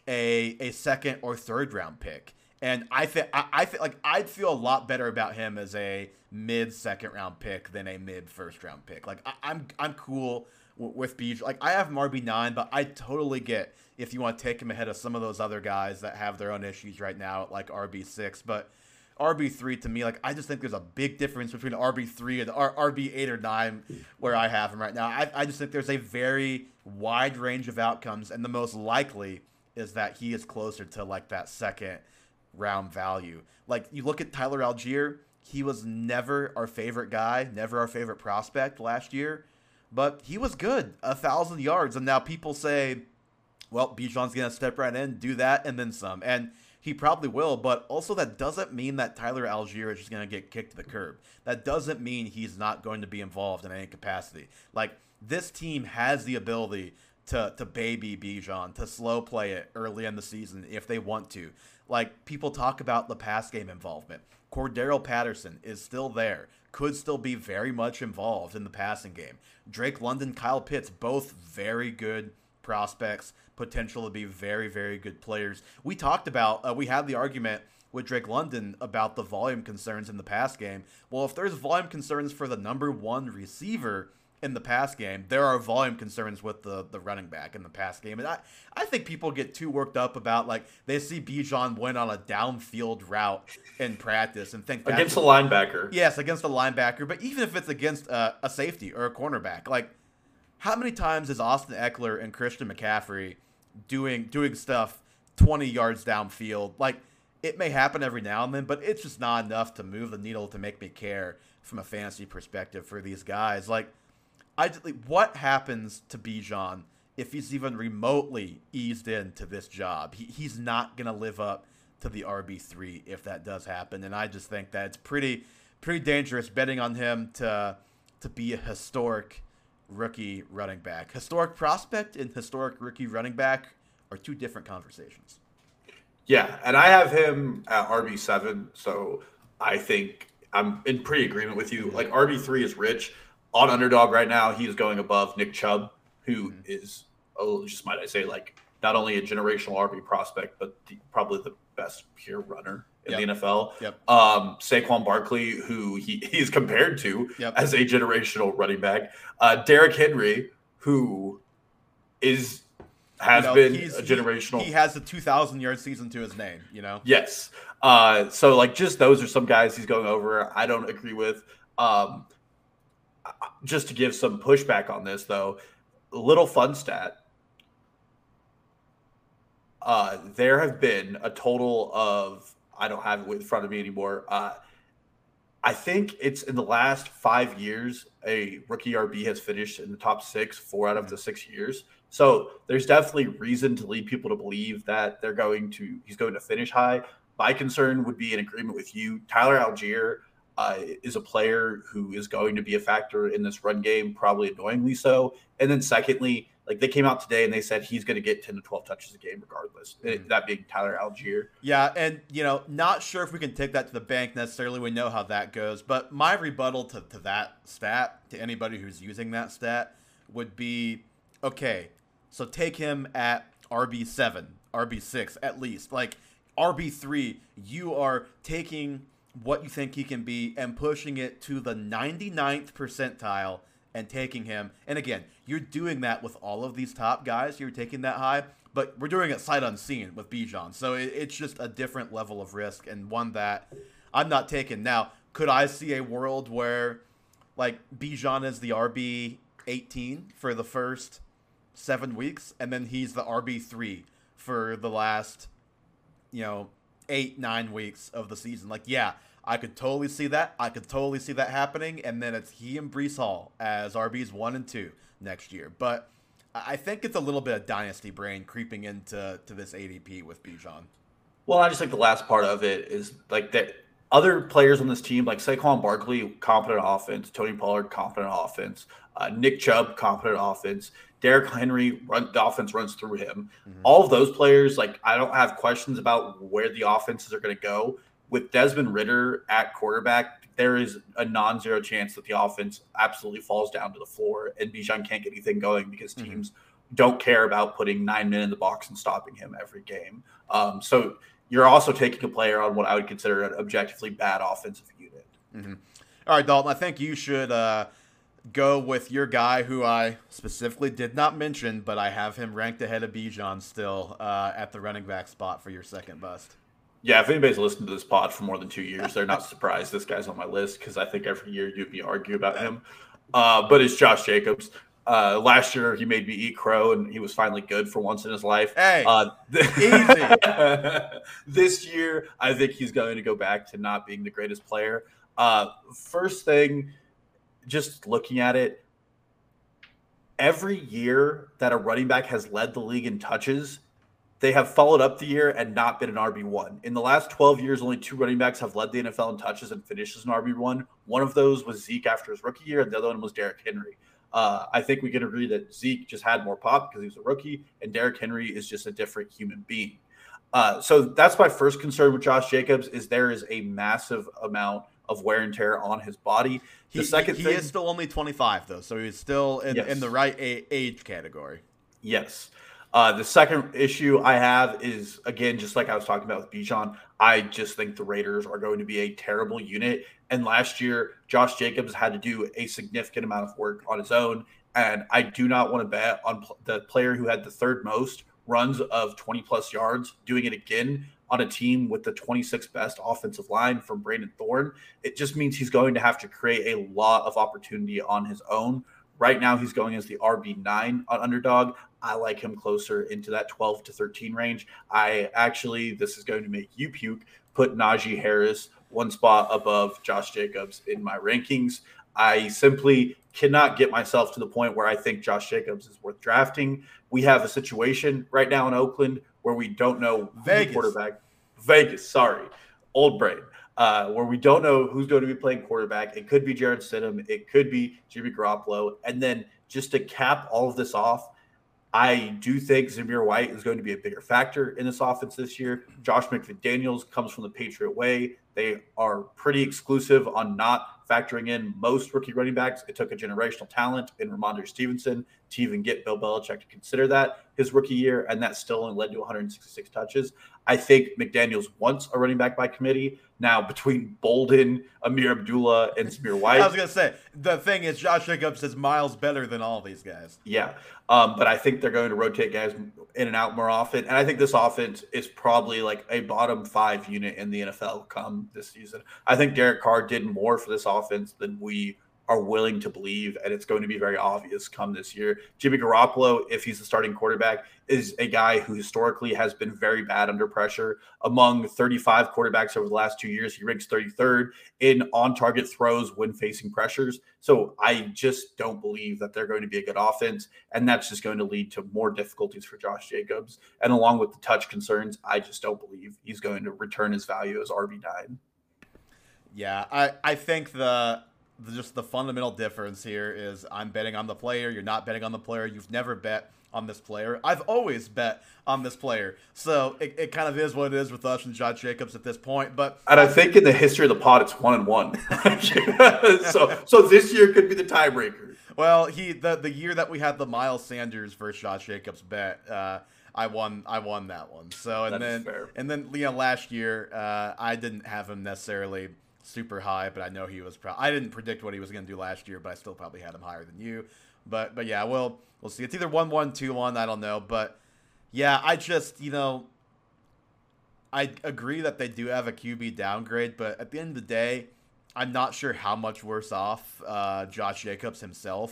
a a second or third round pick. And I think I, I feel like I'd feel a lot better about him as a mid second round pick than a mid first round pick. Like I, I'm I'm cool w- with Bijan. Like I have him R B nine, but I totally get if you want to take him ahead of some of those other guys that have their own issues right now, like R B six. But R B three to me, like I just think there's a big difference between R B three and R B eight or nine where I have him right now. I, I just think there's a very wide range of outcomes, and the most likely is that he is closer to like that second round value. Like you look at Tyler Algier, he was never our favorite guy, never our favorite prospect last year, but he was good, a thousand yards, and now people say, well, Bijan's gonna step right in, do that, and then some, and he probably will, but also that doesn't mean that Tyler Algier is just going to get kicked to the curb. That doesn't mean he's not going to be involved in any capacity. Like, this team has the ability to to baby Bijan, to slow play it early in the season if they want to. Like, people talk about the pass game involvement. Cordero Patterson is still there, could still be very much involved in the passing game. Drake London, Kyle Pitts, both very good prospects, potential to be very, very good players. We talked about, uh, we had the argument with Drake London about the volume concerns in the pass game. Well, if there's volume concerns for the number one receiver in the pass game, there are volume concerns with the, the running back in the pass game. And I, I think people get too worked up about, like, they see Bijan win on a downfield route in practice and think that's Against a linebacker. Yes, against a linebacker. But even if it's against uh, a safety or a cornerback, like, how many times is Austin Eckler and Christian McCaffrey doing doing stuff twenty yards downfield? Like, it may happen every now and then, but it's just not enough to move the needle to make me care from a fantasy perspective for these guys. Like, I just, like, what happens to Bijan if he's even remotely eased into this job? He, he's not going to live up to the R B three if that does happen, and I just think that it's pretty pretty dangerous betting on him to to be a historic rookie running back. Historic prospect and historic rookie running back are two different conversations. Yeah, and I have him at R B seven, so I think I'm in pretty agreement with you. Like, R B three is rich. On Underdog right now, he's going above Nick Chubb, who mm-hmm. is, oh, just might I say, like, not only a generational R B prospect, but the, probably the best pure runner in yep. the N F L. Yep. Um, Saquon Barkley, who he, he's compared to yep. as a generational running back. Uh, Derrick Henry, who is has you know, been a generational. He, he has a two thousand yard season to his name, you know? Yes. Uh, so, like, just those are some guys he's going over. I don't agree with. Um, just to give some pushback on this, though, a little fun stat. Uh, there have been a total of, I don't have it in front of me anymore. Uh, I think it's in the last five years, a rookie R B has finished in the top six, four out of the six years. So there's definitely reason to lead people to believe that they're going to, he's going to finish high. My concern would be in agreement with you. Tyler Algier uh, is a player who is going to be a factor in this run game, probably annoyingly so. And then secondly, like, they came out today and they said he's going to get ten to twelve touches a game regardless, mm-hmm. that being Tyler Algier. Yeah, and, you know, not sure if we can take that to the bank necessarily. We know how that goes. But my rebuttal to, to that stat, to anybody who's using that stat, would be, okay, so take him at R B seven, R B six at least. Like, R B three, you are taking what you think he can be and pushing it to the ninety-ninth percentile and taking him. And again, you're doing that with all of these top guys. You're taking that high, but we're doing it sight unseen with Bijan. So it, it's just a different level of risk and one that I'm not taking. Now, could I see a world where, like, Bijan is the R B eighteen for the first seven weeks and then he's the R B three for the last, you know, eight, nine weeks of the season. Like, yeah, I could totally see that. I could totally see that happening. And then it's he and Breece Hall as R Bs one and two next year. But I think it's a little bit of dynasty brain creeping into to this A D P with Bijan. Well, I just think the last part of it is like that other players on this team, like Saquon Barkley, competent offense, Tony Pollard, competent offense, uh, Nick Chubb, competent offense, Derrick Henry, run, the offense runs through him. Mm-hmm. All of those players, like I don't have questions about where the offenses are going to go. With Desmond Ridder at quarterback, there is a non-zero chance that the offense absolutely falls down to the floor and Bijan can't get anything going because teams mm-hmm. don't care about putting nine men in the box and stopping him every game. Um, so you're also taking a player on what I would consider an objectively bad offensive unit. Mm-hmm. All right, Dalton, I think you should uh, go with your guy who I specifically did not mention, but I have him ranked ahead of Bijan still uh, at the running back spot for your second bust. Yeah, if anybody's listened to this pod for more than two years, they're not surprised this guy's on my list because I think every year you'd be argue about him. Uh, but it's Josh Jacobs. Uh, last year, he made me eat crow, and he was finally good for once in his life. Hey, uh, easy. This year, I think he's going to go back to not being the greatest player. Uh, first thing, just looking at it, every year that a running back has led the league in touches, they have followed up the year and not been an R B one. In the last twelve years, only two running backs have led the N F L in touches and finished as an R B one. One of those was Zeke after his rookie year, and the other one was Derrick Henry. Uh, I think we can agree that Zeke just had more pop because he was a rookie, and Derrick Henry is just a different human being. Uh, so that's my first concern with Josh Jacobs is there is a massive amount of wear and tear on his body. The he, second he, thing, he is still only twenty-five, though, so he's still in, yes. in the right a- age category. Yes. Uh, the second issue I have is, again, just like I was talking about with Bijan, I just think the Raiders are going to be a terrible unit. And last year, Josh Jacobs had to do a significant amount of work on his own. And I do not want to bet on pl- the player who had the third most runs of twenty-plus yards doing it again on a team with the twenty-sixth best offensive line from Brandon Thorne. It just means he's going to have to create a lot of opportunity on his own. Right now, he's going as the R B nine on Underdog. I like him closer into that twelve to thirteen range. I actually, this is going to make you puke, put Najee Harris one spot above Josh Jacobs in my rankings. I simply cannot get myself to the point where I think Josh Jacobs is worth drafting. We have a situation right now in Oakland where we don't know who Vegas. the quarterback. Vegas, sorry. Old brain. Uh, where we don't know who's going to be playing quarterback. It could be Jarrett Stidham. It could be Jimmy Garoppolo. And then just to cap all of this off, I do think Zamir White is going to be a bigger factor in this offense this year. Josh McDaniels comes from the Patriot way. They are pretty exclusive on not factoring in most rookie running backs. It took a generational talent in Ramondre Stevenson to even get Bill Belichick to consider that his rookie year, and that still only led to one hundred sixty-six touches. I think McDaniels wants a running back by committee. Now, between Bolden, Amir Abdullah, and Zamir White. I was going to say, the thing is, Josh Jacobs is miles better than all these guys. Yeah, um, but I think they're going to rotate guys in and out more often. And I think this offense is probably like a bottom five unit in the N F L come this season. I think Derek Carr did more for this offense than we are willing to believe, and it's going to be very obvious come this year. Jimmy Garoppolo, if he's the starting quarterback, is a guy who historically has been very bad under pressure. Among thirty-five quarterbacks over the last two years, he ranks thirty-third in on-target throws when facing pressures. So I just don't believe that they're going to be a good offense, and that's just going to lead to more difficulties for Josh Jacobs. And along with the touch concerns, I just don't believe he's going to return his value as R B nine. Yeah, I, I think the... The, just the fundamental difference here is I'm betting on the player. You're not betting on the player. You've never bet on this player. I've always bet on this player. So it, it kind of is what it is with us and Josh Jacobs at this point. But and I think in the history of the pod, it's one and one. so so this year could be the tiebreaker. Well, he the, the year that we had the Miles Sanders versus Josh Jacobs bet, uh, I won I won that one. So and that then is fair. and then you know last year uh, I didn't have him necessarily super high, but I know he was pro- I didn't predict what he was going to do last year, but I still probably had him higher than you. But but yeah, we'll we'll see. It's either one one, two one, I don't know, but yeah, I just, you know, I agree that they do have a Q B downgrade, but at the end of the day, I'm not sure how much worse off uh, Josh Jacobs himself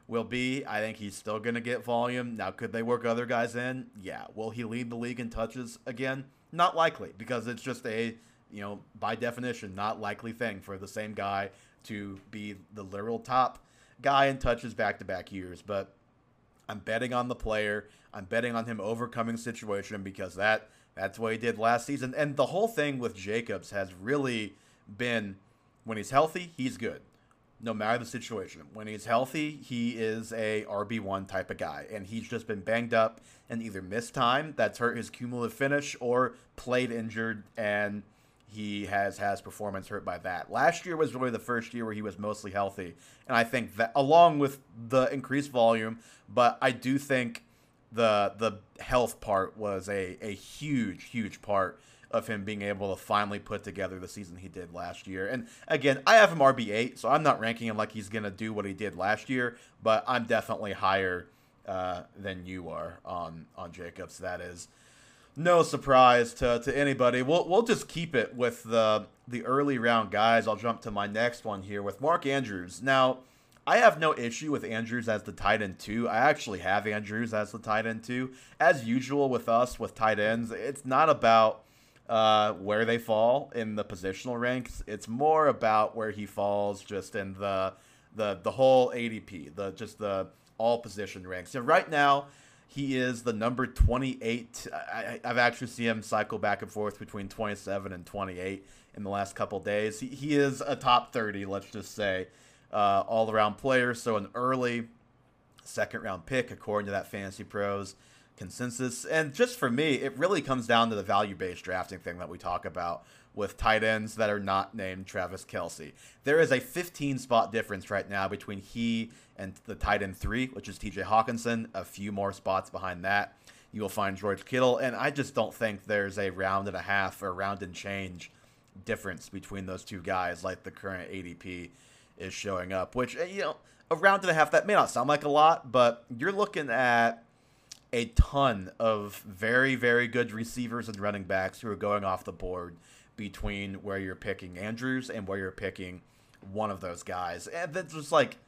will be. I think he's still going to get volume. Now, could they work other guys in? Yeah. Will he lead the league in touches again? Not likely, because it's just a, you know, by definition, not likely thing for the same guy to be the literal top guy in touches back-to-back years. But I'm betting on the player. I'm betting on him overcoming situation, because that that's what he did last season. And the whole thing with Jacobs has really been, when he's healthy, he's good, no matter the situation. When he's healthy, he is a R B one type of guy, and he's just been banged up and either missed time that's hurt his cumulative finish, or played injured and he has has performance hurt by that. Last year was really the first year where he was mostly healthy, and I think that, along with the increased volume, but I do think the the health part was a, a huge, huge part of him being able to finally put together the season he did last year. And again, I have him R B eight, so I'm not ranking him like he's going to do what he did last year, but I'm definitely higher uh, than you are on, on Jacobs. That is no surprise to, to anybody. We'll we'll just keep it with the the early round guys. I'll jump to my next one here with Mark Andrews. Now, I have no issue with Andrews as the tight end two. I actually have Andrews as the tight end two. As usual with us with tight ends, it's not about uh, where they fall in the positional ranks. It's more about where he falls just in the the the whole A D P, the just the all position ranks. So right now, he is the number twenty-eight. I, I've actually seen him cycle back and forth between twenty-seven and twenty-eight in the last couple days. He, he is a top thirty, let's just say, uh, all-around player. So an early second-round pick, according to that Fantasy Pros consensus. And just for me, it really comes down to the value-based drafting thing that we talk about with tight ends that are not named Travis Kelce. There is a fifteen spot difference right now between he and the tight end three, which is T J Hawkinson. A few more spots behind that, you will find George Kittle. And I just don't think there's a round and a half or round and change difference between those two guys like the current A D P is showing up, which, you know, a round and a half, that may not sound like a lot, but you're looking at a ton of very, very good receivers and running backs who are going off the board between where you're picking Andrews and where you're picking one of those guys. And that's just like,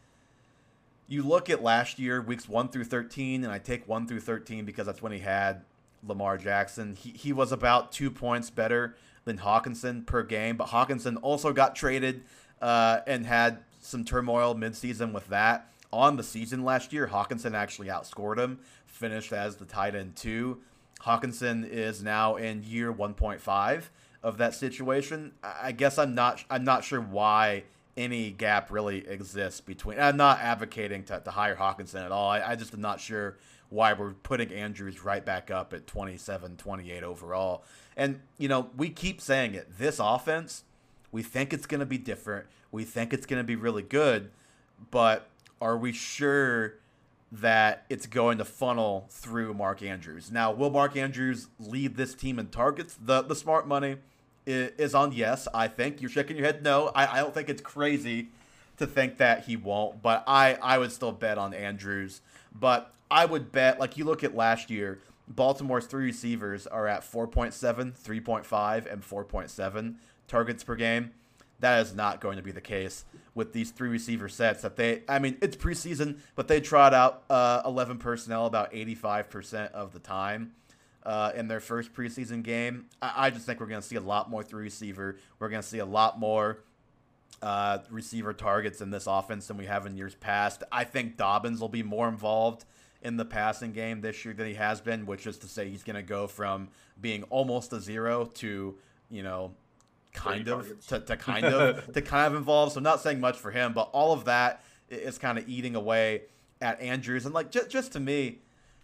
you look at last year, weeks one through thirteen, and I take one through thirteen because that's when he had Lamar Jackson. He, he was about two points better than Hawkinson per game, but Hawkinson also got traded uh, and had some turmoil midseason with that. On the season last year, Hawkinson actually outscored him, finished as the tight end two. Hawkinson is now in year one point five of that situation. I guess I'm not I'm not sure why any gap really exists between. I'm not advocating to, to hire Hawkinson at all. I, I just am not sure why we're putting Andrews right back up at twenty-seven, twenty-eight overall. And, you know, we keep saying it. This offense, we think it's going to be different. We think it's going to be really good. But are we sure that it's going to funnel through Mark Andrews? Now, will Mark Andrews lead this team in targets? The the smart money is, is on yes, I think. You're shaking your head no. I, I don't think it's crazy to think that he won't, but I, I would still bet on Andrews. But I would bet, like you look at last year, Baltimore's three receivers are at four point seven, three point five, and four point seven targets per game. That is not going to be the case with these three receiver sets that they, I mean, it's preseason, but they trot out uh, eleven personnel about eighty-five percent of the time uh, in their first preseason game. I, I just think we're going to see a lot more three receiver. We're going to see a lot more uh, receiver targets in this offense than we have in years past. I think Dobbins will be more involved in the passing game this year than he has been, which is to say he's going to go from being almost a zero to, you know, kind of to, to kind of to kind of involved. So not saying much for him, but all of that is kind of eating away at Andrews. And like just just to me,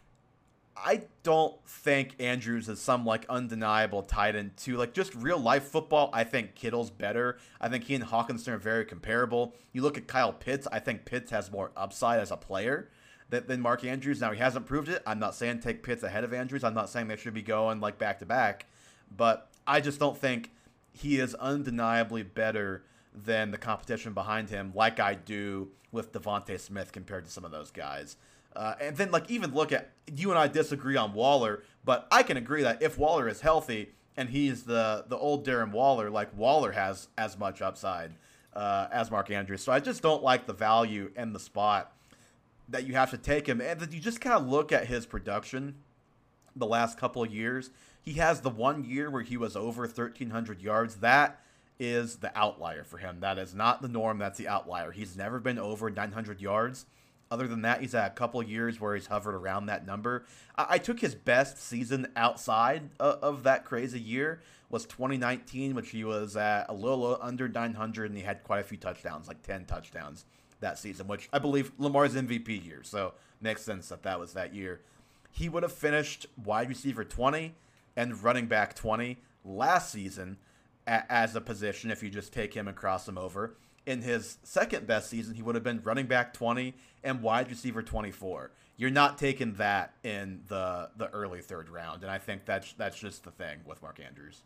I don't think Andrews is some like undeniable tight end too. Like just real life football, I think Kittle's better. I think he and Hawkinson are very comparable. You look at Kyle Pitts, I think Pitts has more upside as a player than, than Mark Andrews. Now he hasn't proved it. I'm not saying take Pitts ahead of Andrews. I'm not saying they should be going like back to back, but I just don't think he is undeniably better than the competition behind him, like I do with Devontae Smith compared to some of those guys. Uh, and then, like, even look at, you and I disagree on Waller, but I can agree that if Waller is healthy and he's the, the old Darren Waller, like, Waller has as much upside uh, as Mark Andrews. So I just don't like the value and the spot that you have to take him. And then you just kind of look at his production the last couple of years. He has the one year where he was over thirteen hundred yards. That is the outlier for him. That is not the norm. That's the outlier. He's never been over nine hundred yards. Other than that, he's had a couple of years where he's hovered around that number. I, I took his best season outside of, of that crazy year was twenty nineteen, which he was at a little under nine hundred, and he had quite a few touchdowns, like ten touchdowns that season, which I believe Lamar's M V P year, so makes sense that that was that year. He would have finished wide receiver twenty and running back twenty last season a- as a position if you just take him and cross him over. In his second best season, he would have been running back twenty and wide receiver twenty-four. You're not taking that in the the early third round, and I think that's that's just the thing with Mark Andrews.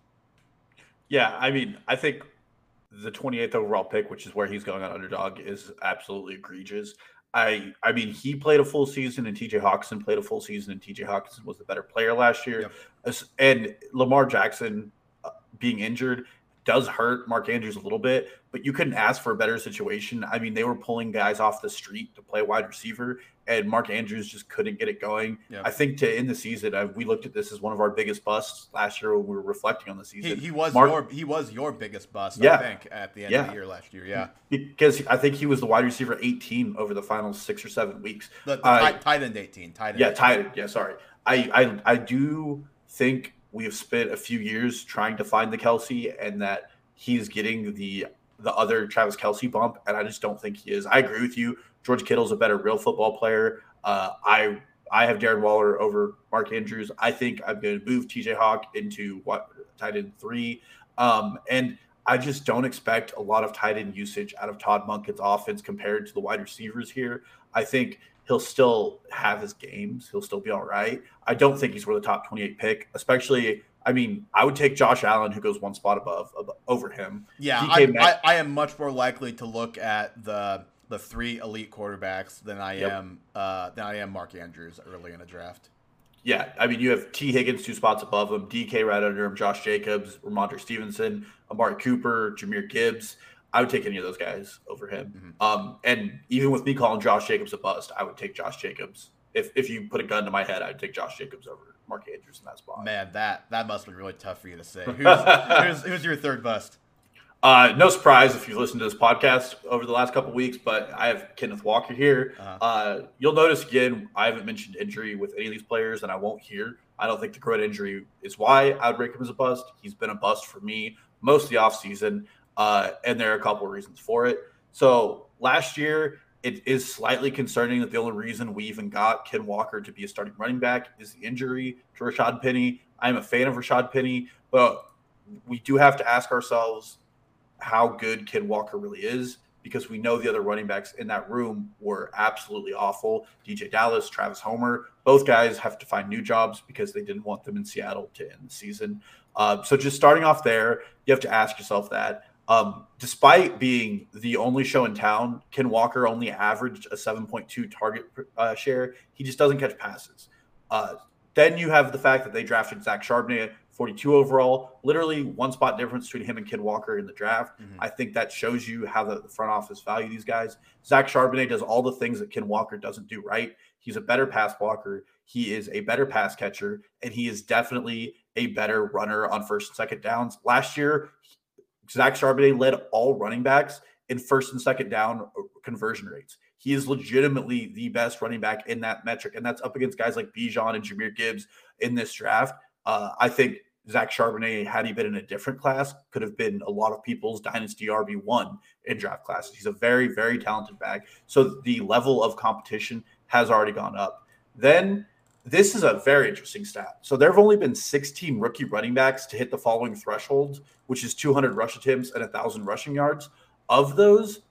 Yeah, I mean, I think the twenty-eighth overall pick, which is where he's going on Underdog, is absolutely egregious. I I mean, he played a full season, and T J Hawkinson played a full season, and T J Hawkinson was the better player last year. Yep. And Lamar Jackson uh, being injured does hurt Mark Andrews a little bit, but you couldn't ask for a better situation. I mean, they were pulling guys off the street to play wide receiver, and Mark Andrews just couldn't get it going. Yep. I think to end the season, uh, we looked at this as one of our biggest busts last year when we were reflecting on the season. He, he was Mark, your he was your biggest bust, yeah, I think, at the end yeah. of the year last year. Yeah, because I think he was the wide receiver eighteen over the final six or seven weeks. The, the uh, tight, tight end eighteen. Tight end yeah, eighteen. tight end. Yeah, sorry. I, I I do think we have spent a few years trying to find the Kelce, and that he's getting the the other Travis Kelce bump, and I just don't think he is. I agree with you. George Kittle's a better real football player. Uh, I I have Darren Waller over Mark Andrews. I think I'm going to move T J Hawk into what tight end three, um, and I just don't expect a lot of tight end usage out of Todd Monken's offense compared to the wide receivers here. I think he'll still have his games. He'll still be all right. I don't think he's worth the top twenty-eight pick, especially. I mean, I would take Josh Allen, who goes one spot above, above over him. Yeah, I, Mac- I, I am much more likely to look at the the three elite quarterbacks than I yep. am uh, than I am Mark Andrews early in a draft. Yeah, I mean, you have T. Higgins two spots above him, D K right under him, Josh Jacobs, Ramondre Stevenson, Amari Cooper, Jahmyr Gibbs. I would take any of those guys over him. Mm-hmm. Um, and even with me calling Josh Jacobs a bust, I would take Josh Jacobs. If if you put a gun to my head, I'd take Josh Jacobs over Mark Andrews in that spot. Man, that that must be really tough for you to say. Who's, who's, who's your third bust? Uh, no surprise if you've listened to this podcast over the last couple of weeks, but I have Kenneth Walker here. Uh-huh. Uh, you'll notice, again, I haven't mentioned injury with any of these players, and I won't here. I don't think the groin injury is why I would rank him as a bust. He's been a bust for me most of the offseason, uh, and there are a couple of reasons for it. So last year, it is slightly concerning that the only reason we even got Ken Walker to be a starting running back is the injury to Rashad Penny. I'm a fan of Rashad Penny, but we do have to ask ourselves how good Ken Walker really is, because we know the other running backs in that room were absolutely awful. D J Dallas, Travis Homer, both guys have to find new jobs because they didn't want them in Seattle to end the season. Uh, so just starting off there, you have to ask yourself that. Um, despite being the only show in town, Ken Walker only averaged a seven point two target uh, share. He just doesn't catch passes. Uh, then you have the fact that they drafted Zach Charbonnet, forty-two overall, literally one spot difference between him and Ken Walker in the draft. Mm-hmm. I think that shows you how the, the front office value these guys. Zach Charbonnet does all the things that Ken Walker doesn't do right. He's a better pass blocker. He is a better pass catcher, and he is definitely a better runner on first and second downs. Last year, Zach Charbonnet led all running backs in first and second down conversion rates. He is legitimately the best running back in that metric, and that's up against guys like Bijan and Jahmyr Gibbs in this draft. Uh, I think Zach Charbonnet, had he been in a different class, could have been a lot of people's dynasty R B one in draft classes. He's a very, very talented back. So the level of competition has already gone up. Then this is a very interesting stat. So there have only been sixteen rookie running backs to hit the following thresholds, which is two hundred rush attempts and one thousand rushing yards. Of those,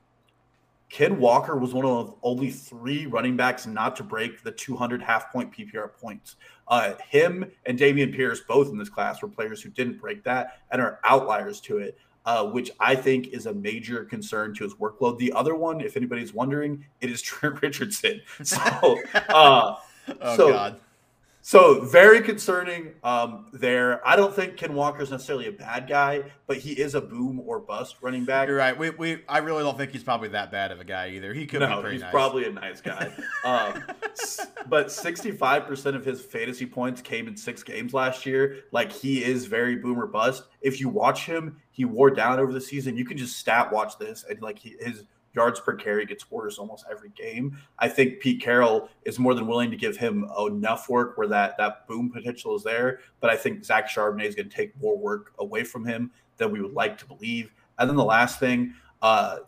Ken Walker was one of only three running backs not to break the two hundred half-point P P R points. Uh, him and Dameon Pierce, both in this class, were players who didn't break that and are outliers to it, uh, which I think is a major concern to his workload. The other one, if anybody's wondering, it is Trent Richardson. So, uh, oh, so, God. So very concerning um, there. I don't think Ken Walker is necessarily a bad guy, but he is a boom or bust running back. You're right. We, we I really don't think he's probably that bad of a guy either. He could no, be pretty he's nice. probably a nice guy. um, but sixty-five percent of his fantasy points came in six games last year. Like, he is very boom or bust. If you watch him, he wore down over the season. You can just stat watch this, and like he, his yards per carry gets worse almost every game. I think Pete Carroll is more than willing to give him enough work where that that boom potential is there. But I think Zach Charbonnet is going to take more work away from him than we would like to believe. And then the last thing, uh,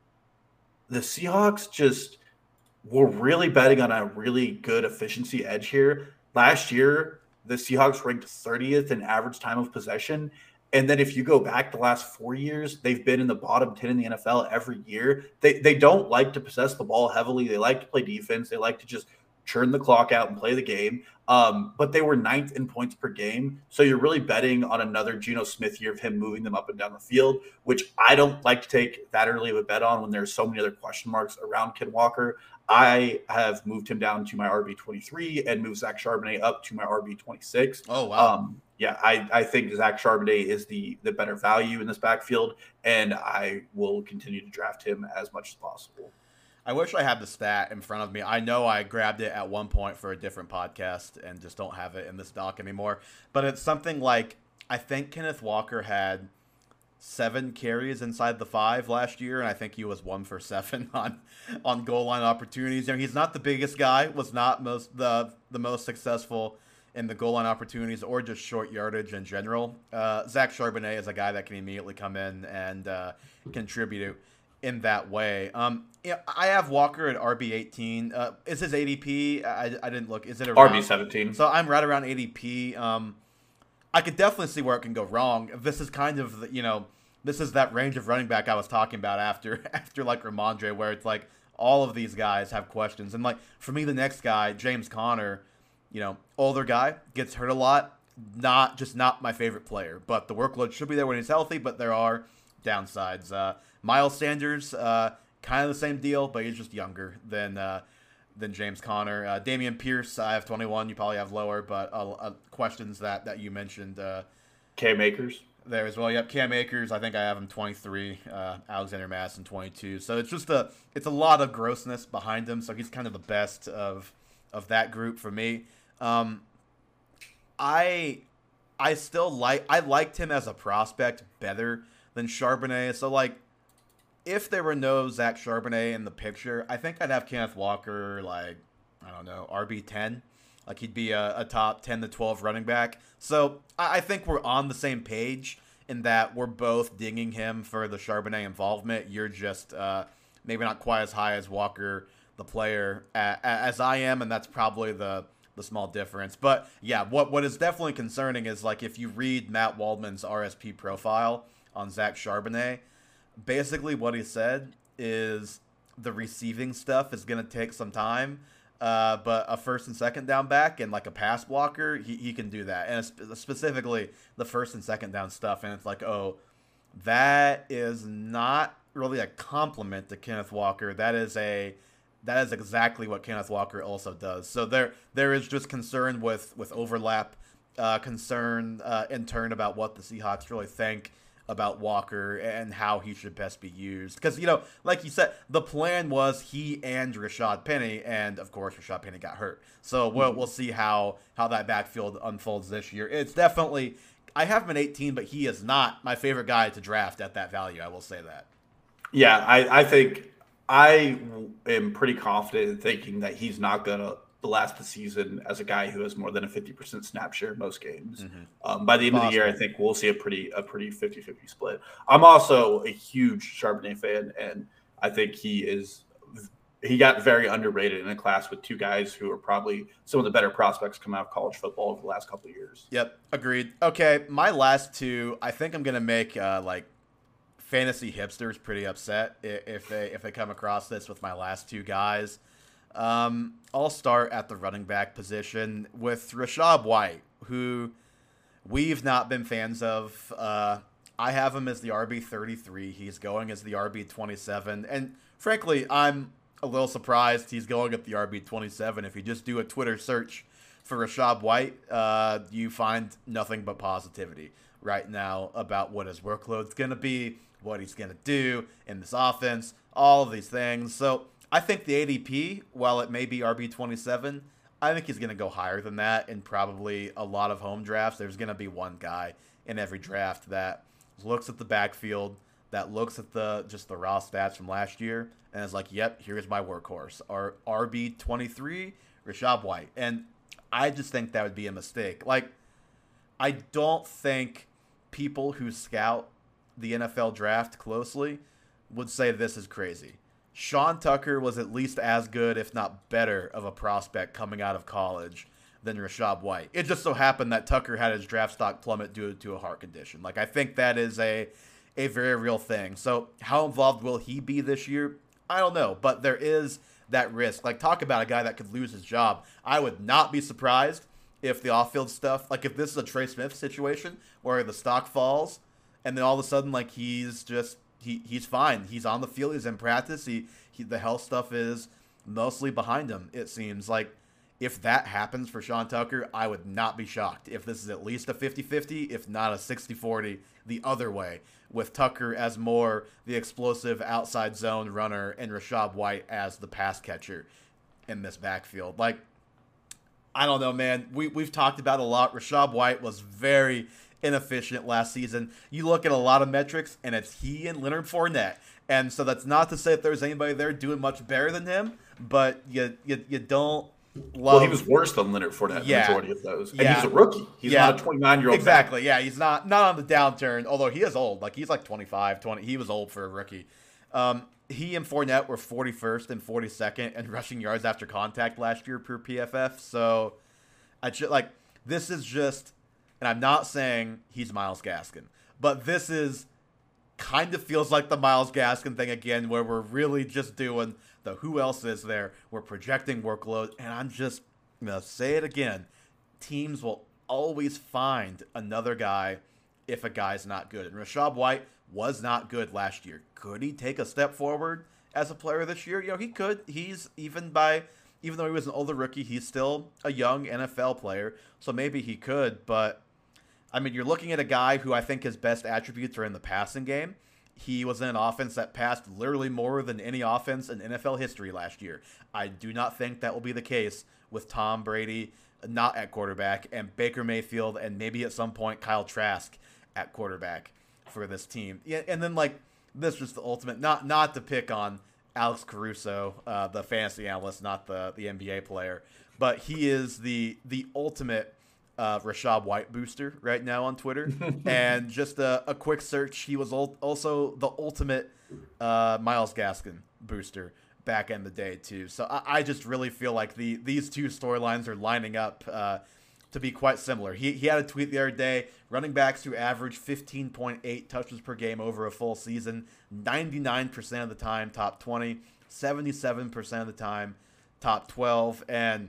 the Seahawks just were really betting on a really good efficiency edge here. Last year, the Seahawks ranked thirtieth in average time of possession. And then if you go back the last four years, they've been in the bottom ten in the N F L every year. They they don't like to possess the ball heavily. They like to play defense. They like to just churn the clock out and play the game. Um, but they were ninth in points per game. So you're really betting on another Geno Smith year of him moving them up and down the field, which I don't like to take that early of a bet on when there's so many other question marks around Ken Walker. I have moved him down to my R B twenty-three and moved Zach Charbonnet up to my R B twenty-six. Oh, wow. Um, yeah, I, I think Zach Charbonnet is the the better value in this backfield, and I will continue to draft him as much as possible. I wish I had the stat in front of me. I know I grabbed it at one point for a different podcast and just don't have it in this doc anymore. But it's something like, I think Kenneth Walker had seven carries inside the five last year, and I think he was one for seven on on goal line opportunities. You know, he's not the biggest guy, was not most the the most successful in the goal line opportunities or just short yardage in general. Uh, Zach Charbonnet is a guy that can immediately come in and uh, contribute in that way. Um, yeah, I have Walker at R B eighteen. Uh, is his A D P? I, I didn't look. Is it around? R B seventeen. So I'm right around A D P. Um, I could definitely see where it can go wrong. This is kind of, the, you know, this is that range of running back I was talking about after, after like Ramondre, where it's like all of these guys have questions. And like, for me, the next guy, James Conner, you know, older guy, gets hurt a lot. Not just not my favorite player, but the workload should be there when he's healthy, but there are downsides. Uh, Miles Sanders, uh, kind of the same deal, but he's just younger than uh, than James Conner. Uh, Damian Pierce, I have twenty-one. You probably have lower, but uh, uh, questions that, that you mentioned. Uh, Cam Akers. There as well. Yep, Cam Akers, I think I have him twenty-three. Uh, Alexander Madison twenty-two. So it's just a it's a lot of grossness behind him. So he's kind of the best of of that group for me. Um, I I still like I liked him as a prospect better than Charbonnet. So like, if there were no Zach Charbonnet in the picture, I think I'd have Kenneth Walker, like, I don't know, R B ten. Like, he'd be a, a top ten to twelve running back. So I, I think we're on the same page in that we're both dinging him for the Charbonnet involvement. You're just uh, maybe not quite as high as Walker, the player, a, a, as I am, and that's probably the the small difference. But, yeah, what what is definitely concerning is, like, if you read Matt Waldman's R S P profile on Zach Charbonnet, basically what he said is the receiving stuff is going to take some time, uh, but a first and second down back and like a pass blocker, he, he can do that. And sp- specifically the first and second down stuff. And it's like, oh, that is not really a compliment to Kenneth Walker. That is a that is exactly what Kenneth Walker also does. So there there is just concern with, with overlap, uh, concern uh, in turn about what the Seahawks really think about Walker and how he should best be used. Because, you know, like you said, the plan was he and Rashad Penny, and, of course, Rashad Penny got hurt. So we'll, we'll see how, how that backfield unfolds this year. It's definitely – I have him at eighteen, but he is not my favorite guy to draft at that value. I will say that. Yeah, I, I think I am pretty confident in thinking that he's not going to last the season as a guy who has more than a fifty percent snap share in most games. Mm-hmm. Um, by the end Possible. of the year, I think we'll see a pretty a pretty fifty-fifty split. I'm also a huge Charbonnet fan, and I think he is he got very underrated in a class with two guys who are probably some of the better prospects coming out of college football over the last couple of years. Yep, agreed. Okay, my last two, I think I'm going to make uh, like fantasy hipsters pretty upset if they if they come across this with my last two guys. Um, I'll start at the running back position with Rachaad White, who we've not been fans of. Uh, I have him as the R B thirty-three. He's going as the R B twenty-seven. And frankly, I'm a little surprised he's going at the R B twenty-seven. If you just do a Twitter search for Rachaad White, uh, you find nothing but positivity right now about what his workload's going to be, what he's going to do in this offense, all of these things. So I think the A D P, while it may be R B twenty-seven, I think he's going to go higher than that in probably a lot of home drafts. There's going to be one guy in every draft that looks at the backfield, that looks at the just the raw stats from last year, and is like, yep, here's my workhorse. Our R B twenty-three, Rachaad White. And I just think that would be a mistake. Like, I don't think people who scout the N F L draft closely would say this is crazy. Sean Tucker was at least as good, if not better, of a prospect coming out of college than Rachaad White. It just so happened that Tucker had his draft stock plummet due to a heart condition. Like, I think that is a a very real thing. So how involved will he be this year? I don't know, but there is that risk. Like, talk about a guy that could lose his job. I would not be surprised if the off-field stuff, like if this is a Trey Smith situation where the stock falls and then all of a sudden, like, he's just, he he's fine. He's on the field. He's in practice. He, he the health stuff is mostly behind him, it seems. Like, if that happens for Sean Tucker, I would not be shocked if this is at least a fifty-fifty, if not a sixty forty the other way, with Tucker as more the explosive outside zone runner and Rachaad White as the pass catcher in this backfield. Like, I don't know, man. We, we've talked about it a lot. Rachaad White was very inefficient last season. You look at a lot of metrics, and it's he and Leonard Fournette. And so that's not to say that there's anybody there doing much better than him, but you you, you don't love... Well, he was worse than Leonard Fournette yeah. the majority of those. And yeah. he's a rookie. He's yeah. not a twenty-nine-year-old Exactly, man. yeah. He's not not on the downturn, although he is old. Like, he's like twenty-five, twenty. He was old for a rookie. Um, he and Fournette were forty-first and forty-second in rushing yards after contact last year per P F F. So, I just, like, this is just... And I'm not saying he's Myles Gaskin, but this is kind of feels like the Myles Gaskin thing again, where we're really just doing the who else is there. We're projecting workload, and I'm just going to say it again. Teams will always find another guy if a guy's not good. And Rachaad White was not good last year. Could he take a step forward as a player this year? You know, he could. He's even by... Even though he was an older rookie, he's still a young N F L player, so maybe he could. But, I mean, you're looking at a guy who I think his best attributes are in the passing game. He was in an offense that passed literally more than any offense in N F L history last year. I do not think that will be the case with Tom Brady not at quarterback and Baker Mayfield and maybe at some point Kyle Trask at quarterback for this team. Yeah, and then, like, this was the ultimate, not not to pick on Alex Caruso, uh, the fantasy analyst, not the, the N B A player, but he is the the ultimate uh, Rachaad White booster right now on Twitter. And just a, a quick search, he was also the ultimate uh, Myles Gaskin booster back in the day too. So I, I just really feel like the these two storylines are lining up uh, to be quite similar. He he had a tweet the other day: running backs who average fifteen point eight touches per game over a full season, ninety-nine percent of the time top twenty, seventy-seven percent of the time top twelve. And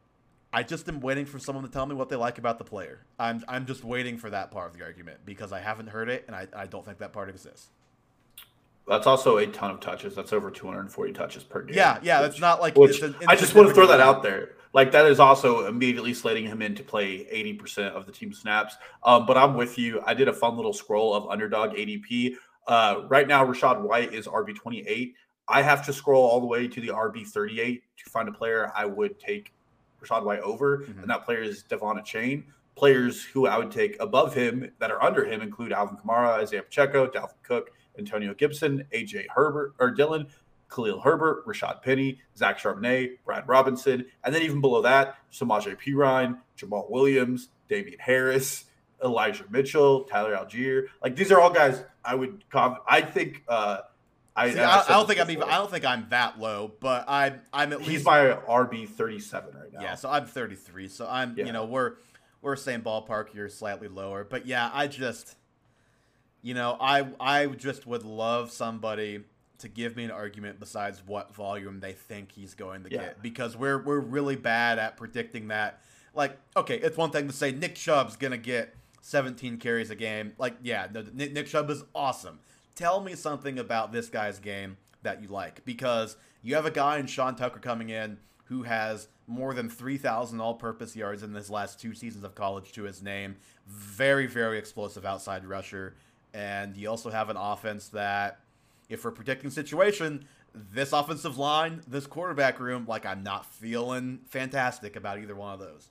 I just am waiting for someone to tell me what they like about the player. I'm I'm just waiting for that part of the argument because I haven't heard it, and I, I don't think that part exists. That's also a ton of touches. That's over two hundred forty touches per game. Yeah, yeah. Which, that's not like... Which it's an, it's I just want to throw that out there. Like, that is also immediately slating him in to play eighty percent of the team snaps. Um, but I'm with you. I did a fun little scroll of underdog A D P. Uh, right now, Rachaad White is R B twenty-eight. I have to scroll all the way to the R B thirty-eight to find a player I would take Rachaad White over, mm-hmm. and that player is Devon Achane. Players who I would take above him that are under him include Alvin Kamara, Isaiah Pacheco, Dalvin Cook, Antonio Gibson, A J Herbert, or Dylan, Khalil Herbert, Rashad Penny, Zach Charbonnet, Brad Robinson, and then even below that, Samaje Perine, Jamal Williams, Damian Harris, Elijah Mitchell, Tyler Algier. Like, these are all guys I would – I think uh, – I, See, I, I don't think I'm even. I don't think I'm that low, but I'm. I'm at He's least. He's by R B thirty-seven right now. Yeah, so I'm thirty-three. So I'm. Yeah. You know, we're we're same ballpark. You're slightly lower, but yeah, I just. You know, I I just would love somebody to give me an argument besides what volume they think he's going to yeah. get, because we're we're really bad at predicting that. Like, okay, it's one thing to say Nick Chubb's gonna get seventeen carries a game. Like, yeah, no, Nick, Nick Chubb is awesome. Tell me something about this guy's game that you like, because you have a guy in Sean Tucker coming in who has more than three thousand all-purpose yards in his last two seasons of college to his name. Very, very explosive outside rusher. And you also have an offense that, if we're predicting situation, this offensive line, this quarterback room, like I'm not feeling fantastic about either one of those.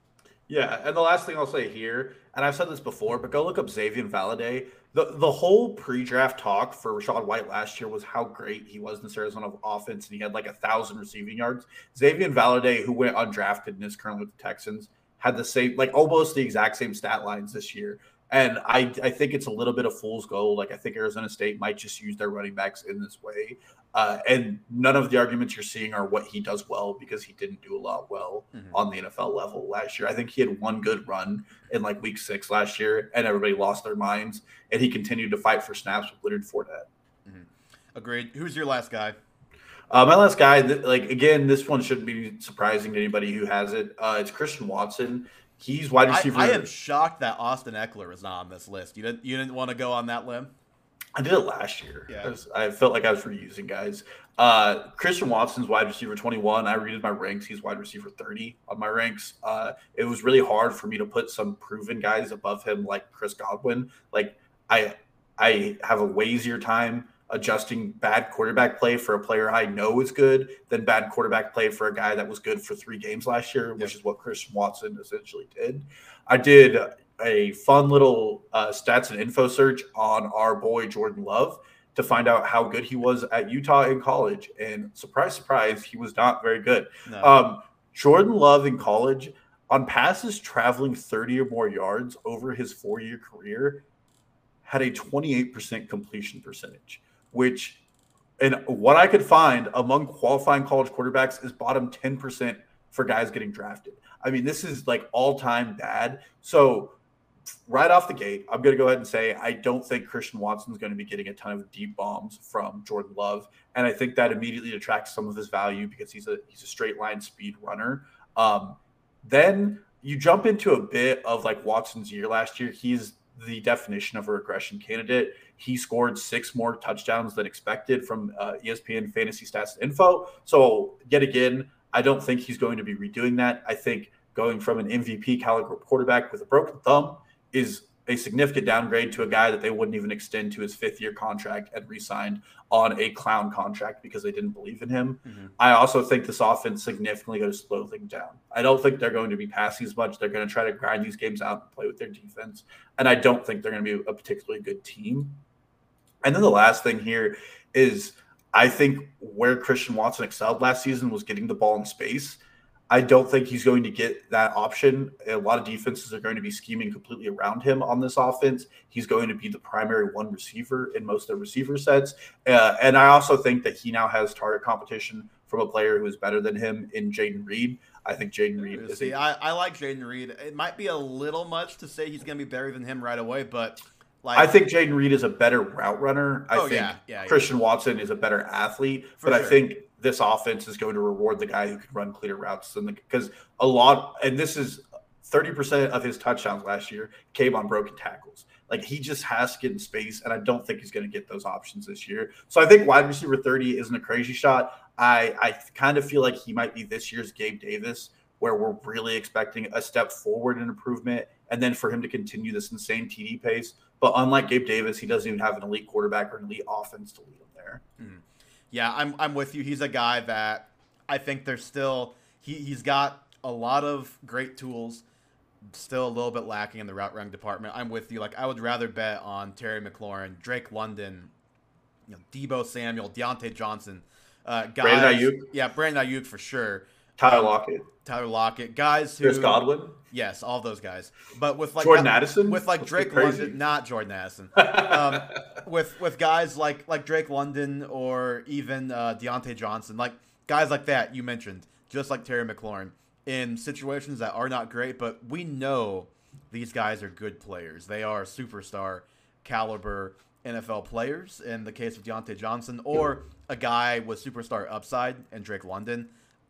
Yeah, and the last thing I'll say here, and I've said this before, but go look up Xavier Valade. The the whole pre-draft talk for Rachaad White last year was how great he was in this Arizona offense, and he had like a thousand receiving yards. Xavier Valade, who went undrafted and is currently with the Texans, had the same, like almost the exact same stat lines this year. And I, I think it's a little bit of fool's gold. Like I think Arizona State might just use their running backs in this way. Uh, and none of the arguments you're seeing are what he does well, because he didn't do a lot well mm-hmm. on the N F L level last year. I think he had one good run in like week six last year, and everybody lost their minds. And he continued to fight for snaps with Leonard Fournette. Mm-hmm. Agreed. Who's your last guy? Uh, my last guy, th- like again, this one shouldn't be surprising to anybody who has it. Uh, it's Christian Watson. He's wide receiver. I, I am shocked that Austin Eckler is not on this list. You didn't you didn't want to go on that limb? I did it last year. Yeah. I, was, I felt like I was reusing guys. Uh, Christian Watson's wide receiver twenty-one. I redid my ranks. He's wide receiver thirty on my ranks. Uh, it was really hard for me to put some proven guys above him, like Chris Godwin. Like I, I have a way easier time adjusting bad quarterback play for a player I know is good than bad quarterback play for a guy that was good for three games last year, which yep. is what Christian Watson essentially did. I did a fun little uh, stats and info search on our boy Jordan Love to find out how good he was at Utah in college. And surprise, surprise, he was not very good. No. Um, Jordan Love in college, on passes traveling thirty or more yards over his four-year career, had a twenty-eight percent completion percentage, which, and what I could find among qualifying college quarterbacks, is bottom ten percent for guys getting drafted. I mean, this is like all-time bad. So right off the gate, I'm going to go ahead and say I don't think Christian Watson is going to be getting a ton of deep bombs from Jordan Love, and I think that immediately detracts some of his value because he's a he's a straight line speed runner. Um, then you jump into a bit of like Watson's year last year. He's the definition of a regression candidate. He scored six more touchdowns than expected from uh, E S P N Fantasy Stats and Info. So yet again, I don't think he's going to be redoing that. I think going from an M V P caliber quarterback with a broken thumb is a significant downgrade to a guy that they wouldn't even extend to his fifth year contract and re-signed on a clown contract because they didn't believe in him. Mm-hmm. I also think this offense significantly going to slow things down. I don't think they're going to be passing as much. They're going to try to grind these games out and play with their defense. And I don't think they're going to be a particularly good team. And then the last thing here is I think where Christian Watson excelled last season was getting the ball in space. I don't think he's going to get that option. A lot of defenses are going to be scheming completely around him on this offense. He's going to be the primary one receiver in most of the receiver sets. Uh, and I also think that he now has target competition from a player who is better than him in Jayden Reed. I think Jayden Reed is See, a- I, I like Jayden Reed. It might be a little much to say he's going to be better than him right away, but like, I think Jayden Reed is a better route runner. I oh, think yeah, yeah, Christian yeah. Watson is a better athlete, For but sure. I think this offense is going to reward the guy who can run clear routes. And because a lot, and this is thirty percent of his touchdowns last year came on broken tackles. Like he just has to get in space, and I don't think he's going to get those options this year. So I think wide receiver thirty isn't a crazy shot. I, I kind of feel like he might be this year's Gabe Davis, where we're really expecting a step forward in improvement, and then for him to continue this insane T D pace. But unlike Gabe Davis, he doesn't even have an elite quarterback or an elite offense to lead him there. Mm-hmm. Yeah, I'm I'm with you. He's a guy that I think there's still he he's got a lot of great tools, still a little bit lacking in the route running department. I'm with you. Like I would rather bet on Terry McLaurin, Drake London, you know, Deebo Samuel, Deontay Johnson, uh, guys. Brandon Ayuk. Yeah, Brandon Ayuk for sure. Tyler um, Lockett. Tyler Lockett, guys who Chris Godwin. Yes, all those guys. But with like Jordan Addison, with like Let's Drake London, not Jordan Addison. Um, with with guys like like Drake London or even uh, Deontay Johnson, like guys like that you mentioned, just like Terry McLaurin, in situations that are not great, but we know these guys are good players. They are superstar caliber N F L players. In the case of Deontay Johnson, or a guy with superstar upside and Drake London,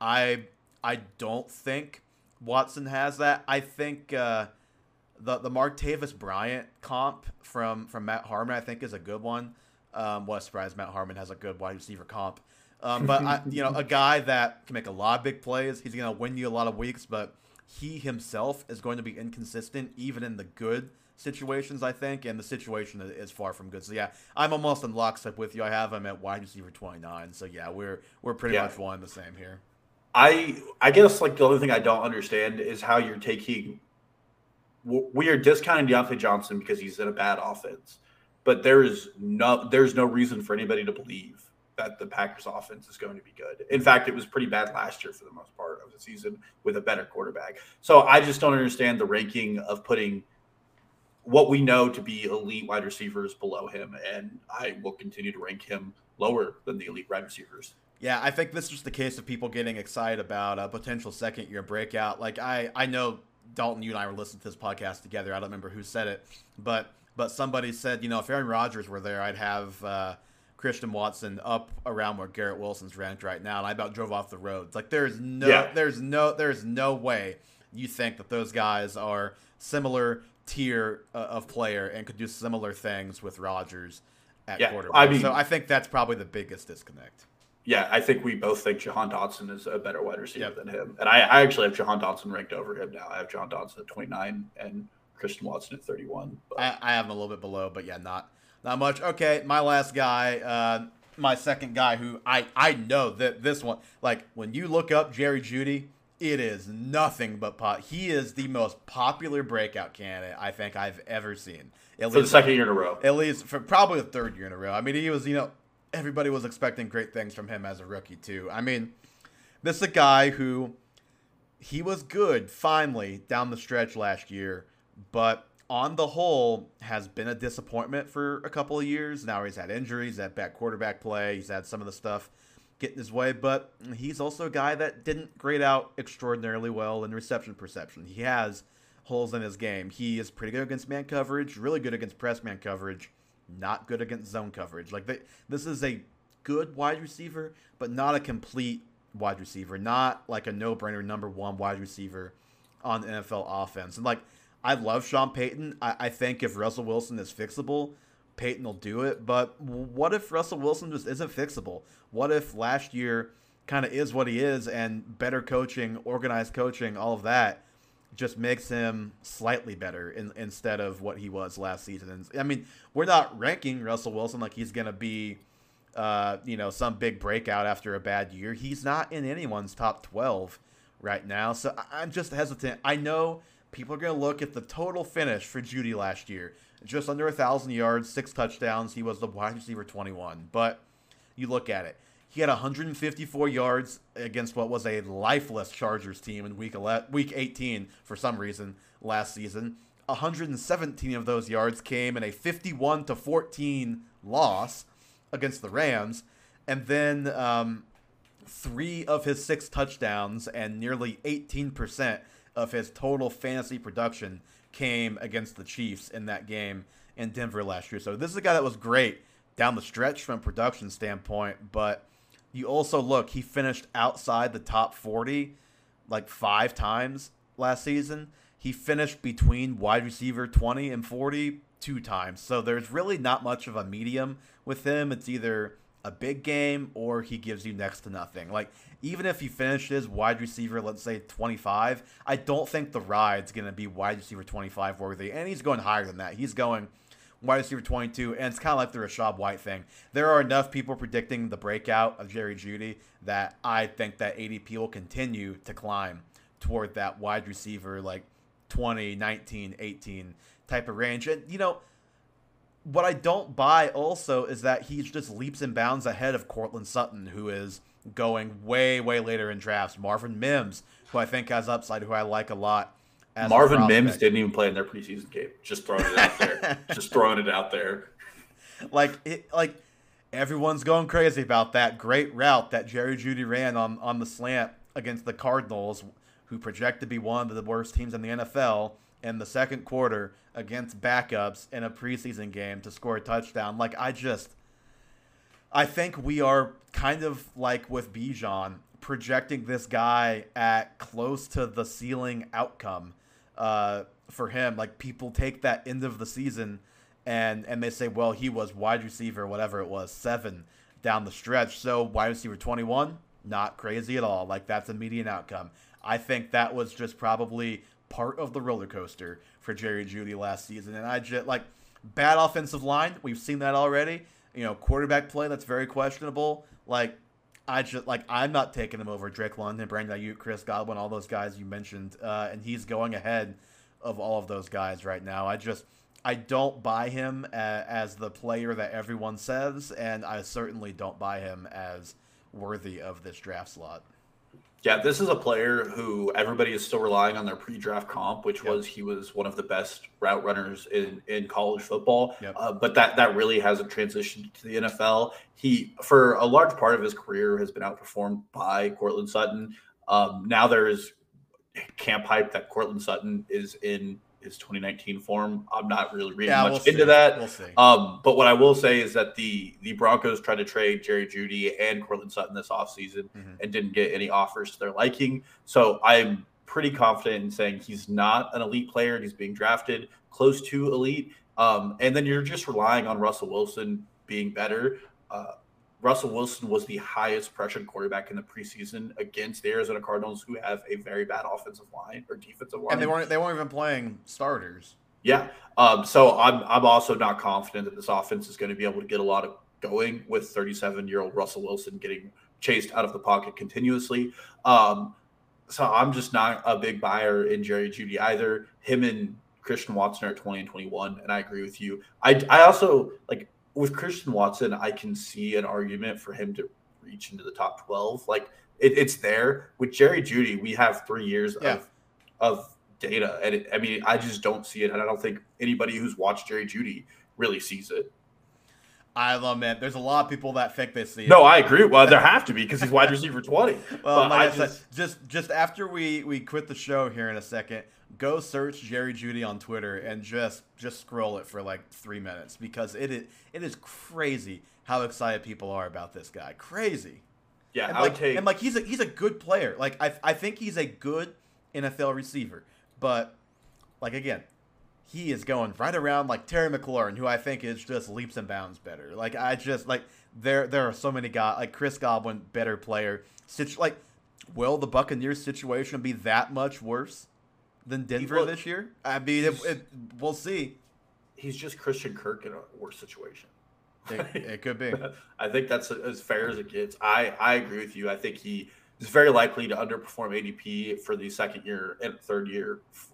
I I don't think Watson has that. I think uh, the the Martavis Bryant comp from from Matt Harmon, I think, is a good one. Um, what a surprise Matt Harmon has a good wide receiver comp. Um, but I, you know, a guy that can make a lot of big plays. He's going to win you a lot of weeks, but he himself is going to be inconsistent even in the good situations, I think, and the situation is far from good. So yeah, I'm almost in lockstep with you. I have him at wide receiver twenty-nine. So yeah, we're we're pretty Yeah. much one and the same here. I I guess like the other thing I don't understand is how you're taking. We are discounting Deontay Johnson because he's in a bad offense, but there is no there's no reason for anybody to believe that the Packers offense is going to be good. In fact, it was pretty bad last year for the most part of the season with a better quarterback. So I just don't understand the ranking of putting what we know to be elite wide receivers below him, and I will continue to rank him lower than the elite wide receivers. Yeah, I think this is just the case of people getting excited about a potential second-year breakout. Like, I, I know, Dalton, you and I were listening to this podcast together. I don't remember who said it, but but somebody said, you know, if Aaron Rodgers were there, I'd have uh, Christian Watson up around where Garrett Wilson's ranked right now, and I about drove off the road. It's like there's no, Yeah. there's no, there's no way you think that those guys are similar tier uh, of player and could do similar things with Rodgers at Yeah, quarterback. I mean- so I think that's probably the biggest disconnect. Yeah, I think we both think Jahan Dotson is a better wide receiver Yep. than him. And I, I actually have Jahan Dotson ranked over him now. I have Jahan Dotson at twenty-nine and Christian Watson at thirty-one. But I, I have him a little bit below, but yeah, not not much. Okay, my last guy, uh, my second guy, who I I know that this one, like when you look up Jerry Jeudy, it is nothing but pot. He is the most popular breakout candidate I think I've ever seen. At for the second year in a row. At least for probably the third year in a row. I mean, he was, you know, everybody was expecting great things from him as a rookie too. I mean, this is a guy who he was good finally down the stretch last year, but on the whole has been a disappointment for a couple of years. Now he's had injuries, had bad quarterback play, he's had some of the stuff get in his way, but he's also a guy that didn't grade out extraordinarily well in reception perception. He has holes in his game. He is pretty good against man coverage, really good against press man coverage, not good against zone coverage. Like they, this is a good wide receiver, but not a complete wide receiver, not like a no-brainer number one wide receiver on the N F L offense. And like, I love Sean Payton. I, I think if Russell Wilson is fixable, Payton will do it. But what if Russell Wilson just isn't fixable? What if last year kind of is what he is, and better coaching, organized coaching, all of that just makes him slightly better in, instead of what he was last season? And I mean, we're not ranking Russell Wilson like he's going to be, uh, you know, some big breakout after a bad year. He's not in anyone's top twelve right now. So I'm just hesitant. I know people are going to look at the total finish for Jeudy last year. Just under one thousand yards, six touchdowns. He was the wide receiver twenty-one. But you look at it. He had one hundred fifty-four yards against what was a lifeless Chargers team in week eleven, week eighteen for some reason last season. one hundred seventeen of those yards came in a fifty-one to fourteen loss against the Rams. And then um, three of his six touchdowns and nearly eighteen percent of his total fantasy production came against the Chiefs in that game in Denver last year. So this is a guy that was great down the stretch from a production standpoint, but you also look, he finished outside the top forty like five times last season. He finished between wide receiver twenty and forty two times. So there's really not much of a medium with him. It's either a big game or he gives you next to nothing. Like, even if he finishes wide receiver, let's say twenty-five, I don't think the ride's going to be wide receiver twenty-five worthy. And he's going higher than that. He's going wide receiver twenty-two, and it's kind of like the Rashad White thing. There are enough people predicting the breakout of Jerry Jeudy that I think that A D P will continue to climb toward that wide receiver, like twenty, nineteen, eighteen type of range. And, you know, what I don't buy also is that he just leaps and bounds ahead of Cortland Sutton, who is going way, way later in drafts. Marvin Mims, who I think has upside, who I like a lot. As Marvin Mims didn't even play in their preseason game. Just throwing it out there. Just throwing it out there. Like, it, like everyone's going crazy about that great route that Jerry Jeudy ran on, on the slant against the Cardinals, who project to be one of the worst teams in the N F L, in the second quarter against backups in a preseason game to score a touchdown. Like, I just, I think we are kind of like with Bijan, projecting this guy at close to the ceiling outcome uh, for him. Like, people take that end of the season and and they say, well, he was wide receiver, whatever it was, seven down the stretch. So wide receiver twenty-one, not crazy at all. Like, that's a median outcome. I think that was just probably part of the roller coaster for Jerry Jeudy last season. And I just, like, bad offensive line, we've seen that already. You know, quarterback play, that's very questionable. Like, I just, like, I'm not taking him over Drake London, Brandon Ayuk, Chris Godwin, all those guys you mentioned. Uh, and he's going ahead of all of those guys right now. I just, I don't buy him as, as the player that everyone says, and I certainly don't buy him as worthy of this draft slot. Yeah, this is a player who everybody is still relying on their pre-draft comp, which Yep. was he was one of the best route runners in, in college football. Yep. Uh, but that that really hasn't transitioned to the N F L. He, for a large part of his career, has been outperformed by Courtland Sutton. Um, now there is camp hype that Courtland Sutton is in his twenty nineteen form. I'm not really reading Yeah, much we'll into see. that. We'll see. Um, but what I will say is that the the Broncos tried to trade Jerry Jeudy and Courtland Sutton this offseason Mhm. and didn't get any offers to their liking. So I'm pretty confident in saying he's not an elite player and he's being drafted close to elite. Um, and then you're just relying on Russell Wilson being better. Uh, Russell Wilson was the highest pressured quarterback in the preseason against the Arizona Cardinals, who have a very bad offensive line or defensive line. And they weren't they weren't even playing starters. Yeah. Um, so I'm I'm also not confident that this offense is going to be able to get a lot of going with thirty-seven-year-old Russell Wilson getting chased out of the pocket continuously. Um, so I'm just not a big buyer in Jerry Jeudy either. Him and Christian Watson are twenty and twenty-one, and I agree with you. I I also like with Christian Watson, I can see an argument for him to reach into the top twelve. Like it, it's there. With Jerry Jeudy, we have three years Yeah. of of data, and it, I mean, I just don't see it, and I don't think anybody who's watched Jerry Jeudy really sees it. I love man. There's a lot of people that think they see it. No, I agree. Well, there have to be because he's wide receiver twenty. Well, But like I, I said, just, just just after we we quit the show here in a second, go search Jerry Jeudy on Twitter and just just scroll it for like three minutes because it is it is crazy how excited people are about this guy. Crazy. yeah, And I like would take. and like he's a he's a good player. Like I I think he's a good N F L receiver, but like again, he is going right around like Terry McLaurin, who I think is just leaps and bounds better. Like I just like there there are so many guys like Chris Godwin, better player. Situ- like, will the Buccaneers situation be that much worse than Denver Well, this year? I mean, it, it, we'll see. he's just Christian Kirk in a worse situation. It, it could be. I think that's as fair as it gets. I, I agree with you. I think he is very likely to underperform A D P for the second year and third year,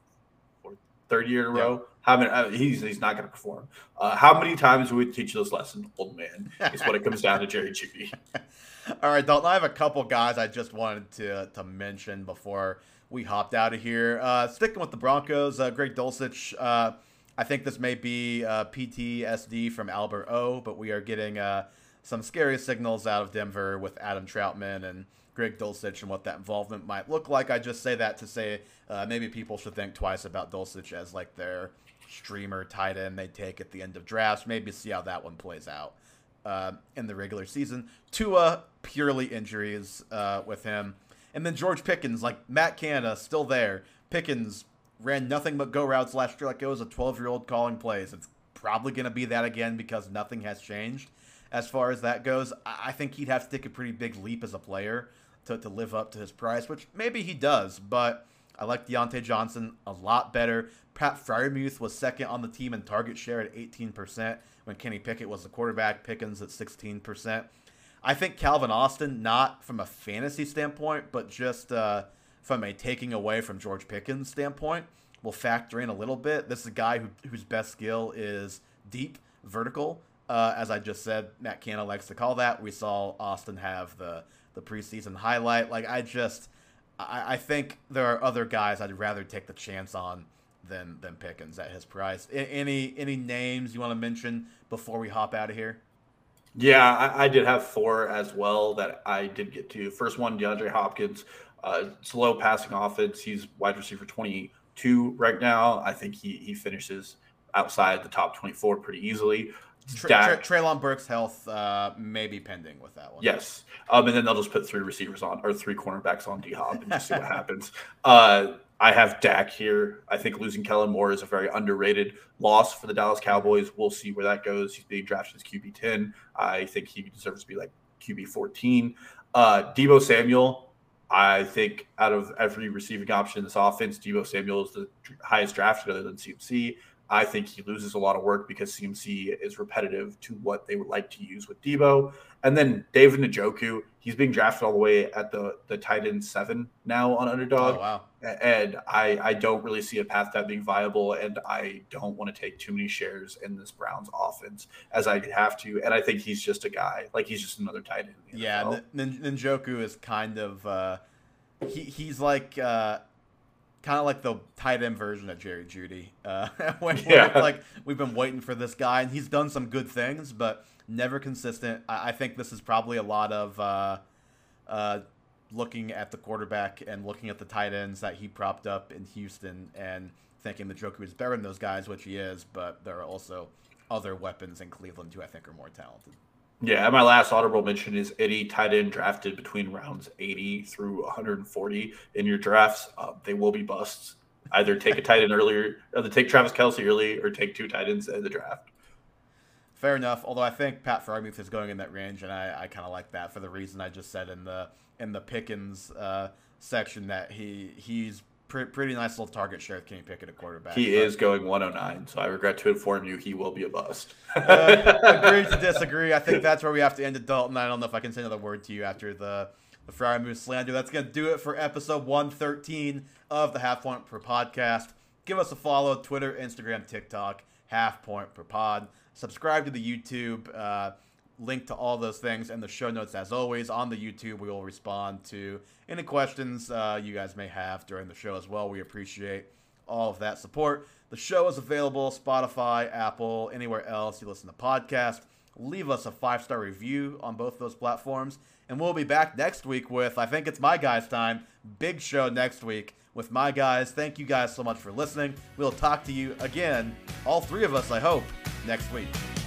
or third year in a Yeah. row. How many? Uh, he's he's not going to perform. Uh, how many times do we teach this lesson, old man? Is what it comes down to Jerry Jeudy. All right, Dalton, I have a couple guys I just wanted to to mention before we hopped out of here. Uh, sticking with the Broncos, uh, Greg Dulcich. Uh, I think this may be uh, P T S D from Albert O, but we are getting uh, some scary signals out of Denver with Adam Troutman and Greg Dulcich and what that involvement might look like. I just say that to say uh, maybe people should think twice about Dulcich as like their streamer tight end they take at the end of drafts. Maybe see how that one plays out uh, in the regular season. Tua, purely injuries uh, with him. And then George Pickens, like Matt Canada, still there. Pickens ran nothing but go routes last year like it was a twelve-year-old calling plays. It's probably going to be that again because nothing has changed as far as that goes. I think he'd have to take a pretty big leap as a player to, to live up to his price, which maybe he does, but I like Deontay Johnson a lot better. Pat Freiermuth was second on the team in target share at eighteen percent when Kenny Pickett was the quarterback, Pickens at sixteen percent. I think Calvin Austin, not from a fantasy standpoint, but just uh, from a taking away from George Pickens standpoint, will factor in a little bit. This is a guy who, whose best skill is deep, vertical. Uh, as I just said, Matt Canada likes to call that. We saw Austin have the, the preseason highlight. Like, I just, I, I think there are other guys I'd rather take the chance on than than Pickens at his price. A- any any names you want to mention before we hop out of here? Yeah, I, I did have four as well that I did get to. First one, DeAndre Hopkins. Uh, slow passing offense. He's wide receiver twenty-two right now. I think he he finishes outside the top twenty-four pretty easily. Tra- Dak. Tra- Treylon Burks' health uh, may be pending with that one. Yes. Um, and then they'll just put three receivers on or three cornerbacks on D-Hop and just see what happens. Uh, I have Dak here. I think losing Kellen Moore is a very underrated loss for the Dallas Cowboys. We'll see where that goes. He's being drafted as Q B ten. I think he deserves to be like Q B fourteen. Uh, Deebo Samuel, I think out of every receiving option in this offense, Deebo Samuel is the highest drafted other than C M C. I think he loses a lot of work because C M C is repetitive to what they would like to use with Deebo. And then David Njoku, he's being drafted all the way at the, the tight end seven now on Underdog. Oh, wow. And I, I don't really see a path that being viable, and I don't want to take too many shares in this Browns offense as I have to. And I think he's just a guy. Like, he's just another tight end. Yeah, N- Njoku is kind of uh, – he, he's like uh, – kind of like the tight end version of Jerry Jeudy. Uh, when, yeah. when, like we've been waiting for this guy, and he's done some good things, but never consistent. I, I think this is probably a lot of uh, uh, looking at the quarterback and looking at the tight ends that he propped up in Houston and thinking that Njoku is better than those guys, which he is, but there are also other weapons in Cleveland who I think are more talented. Yeah, my last honorable mention is any tight end drafted between rounds eighty through one hundred forty in your drafts. Uh, they will be busts. Either take a tight end earlier, either take Travis Kelce early, or take two tight ends in the draft. Fair enough. Although I think Pat Freiermuth is going in that range, and I, I kind of like that for the reason I just said in the in the Pickens uh, section that he he's pre- pretty nice little target share with Kenny Pickett at quarterback. He but, is going one oh nine, so I regret to inform you he will be a bust. uh, agree to disagree. I think that's where we have to end it, Dalton. I don't know if I can say another word to you after the, the Freiermuth slander. That's going to do it for episode one thirteen of the Half Point Per Podcast. Give us a follow, Twitter, Instagram, TikTok, Half Point Per Pod. Subscribe to the YouTube. Uh, link to all those things in the show notes. As always, on the YouTube, we will respond to any questions uh, you guys may have during the show as well. We appreciate all of that support. The show is available Spotify, Apple, anywhere else you listen to podcasts. Leave us a five-star review on both those platforms. And we'll be back next week with, I think it's my guys' time. Big show next week with my guys. Thank you guys so much for listening. We'll talk to you again, all three of us, I hope, next week.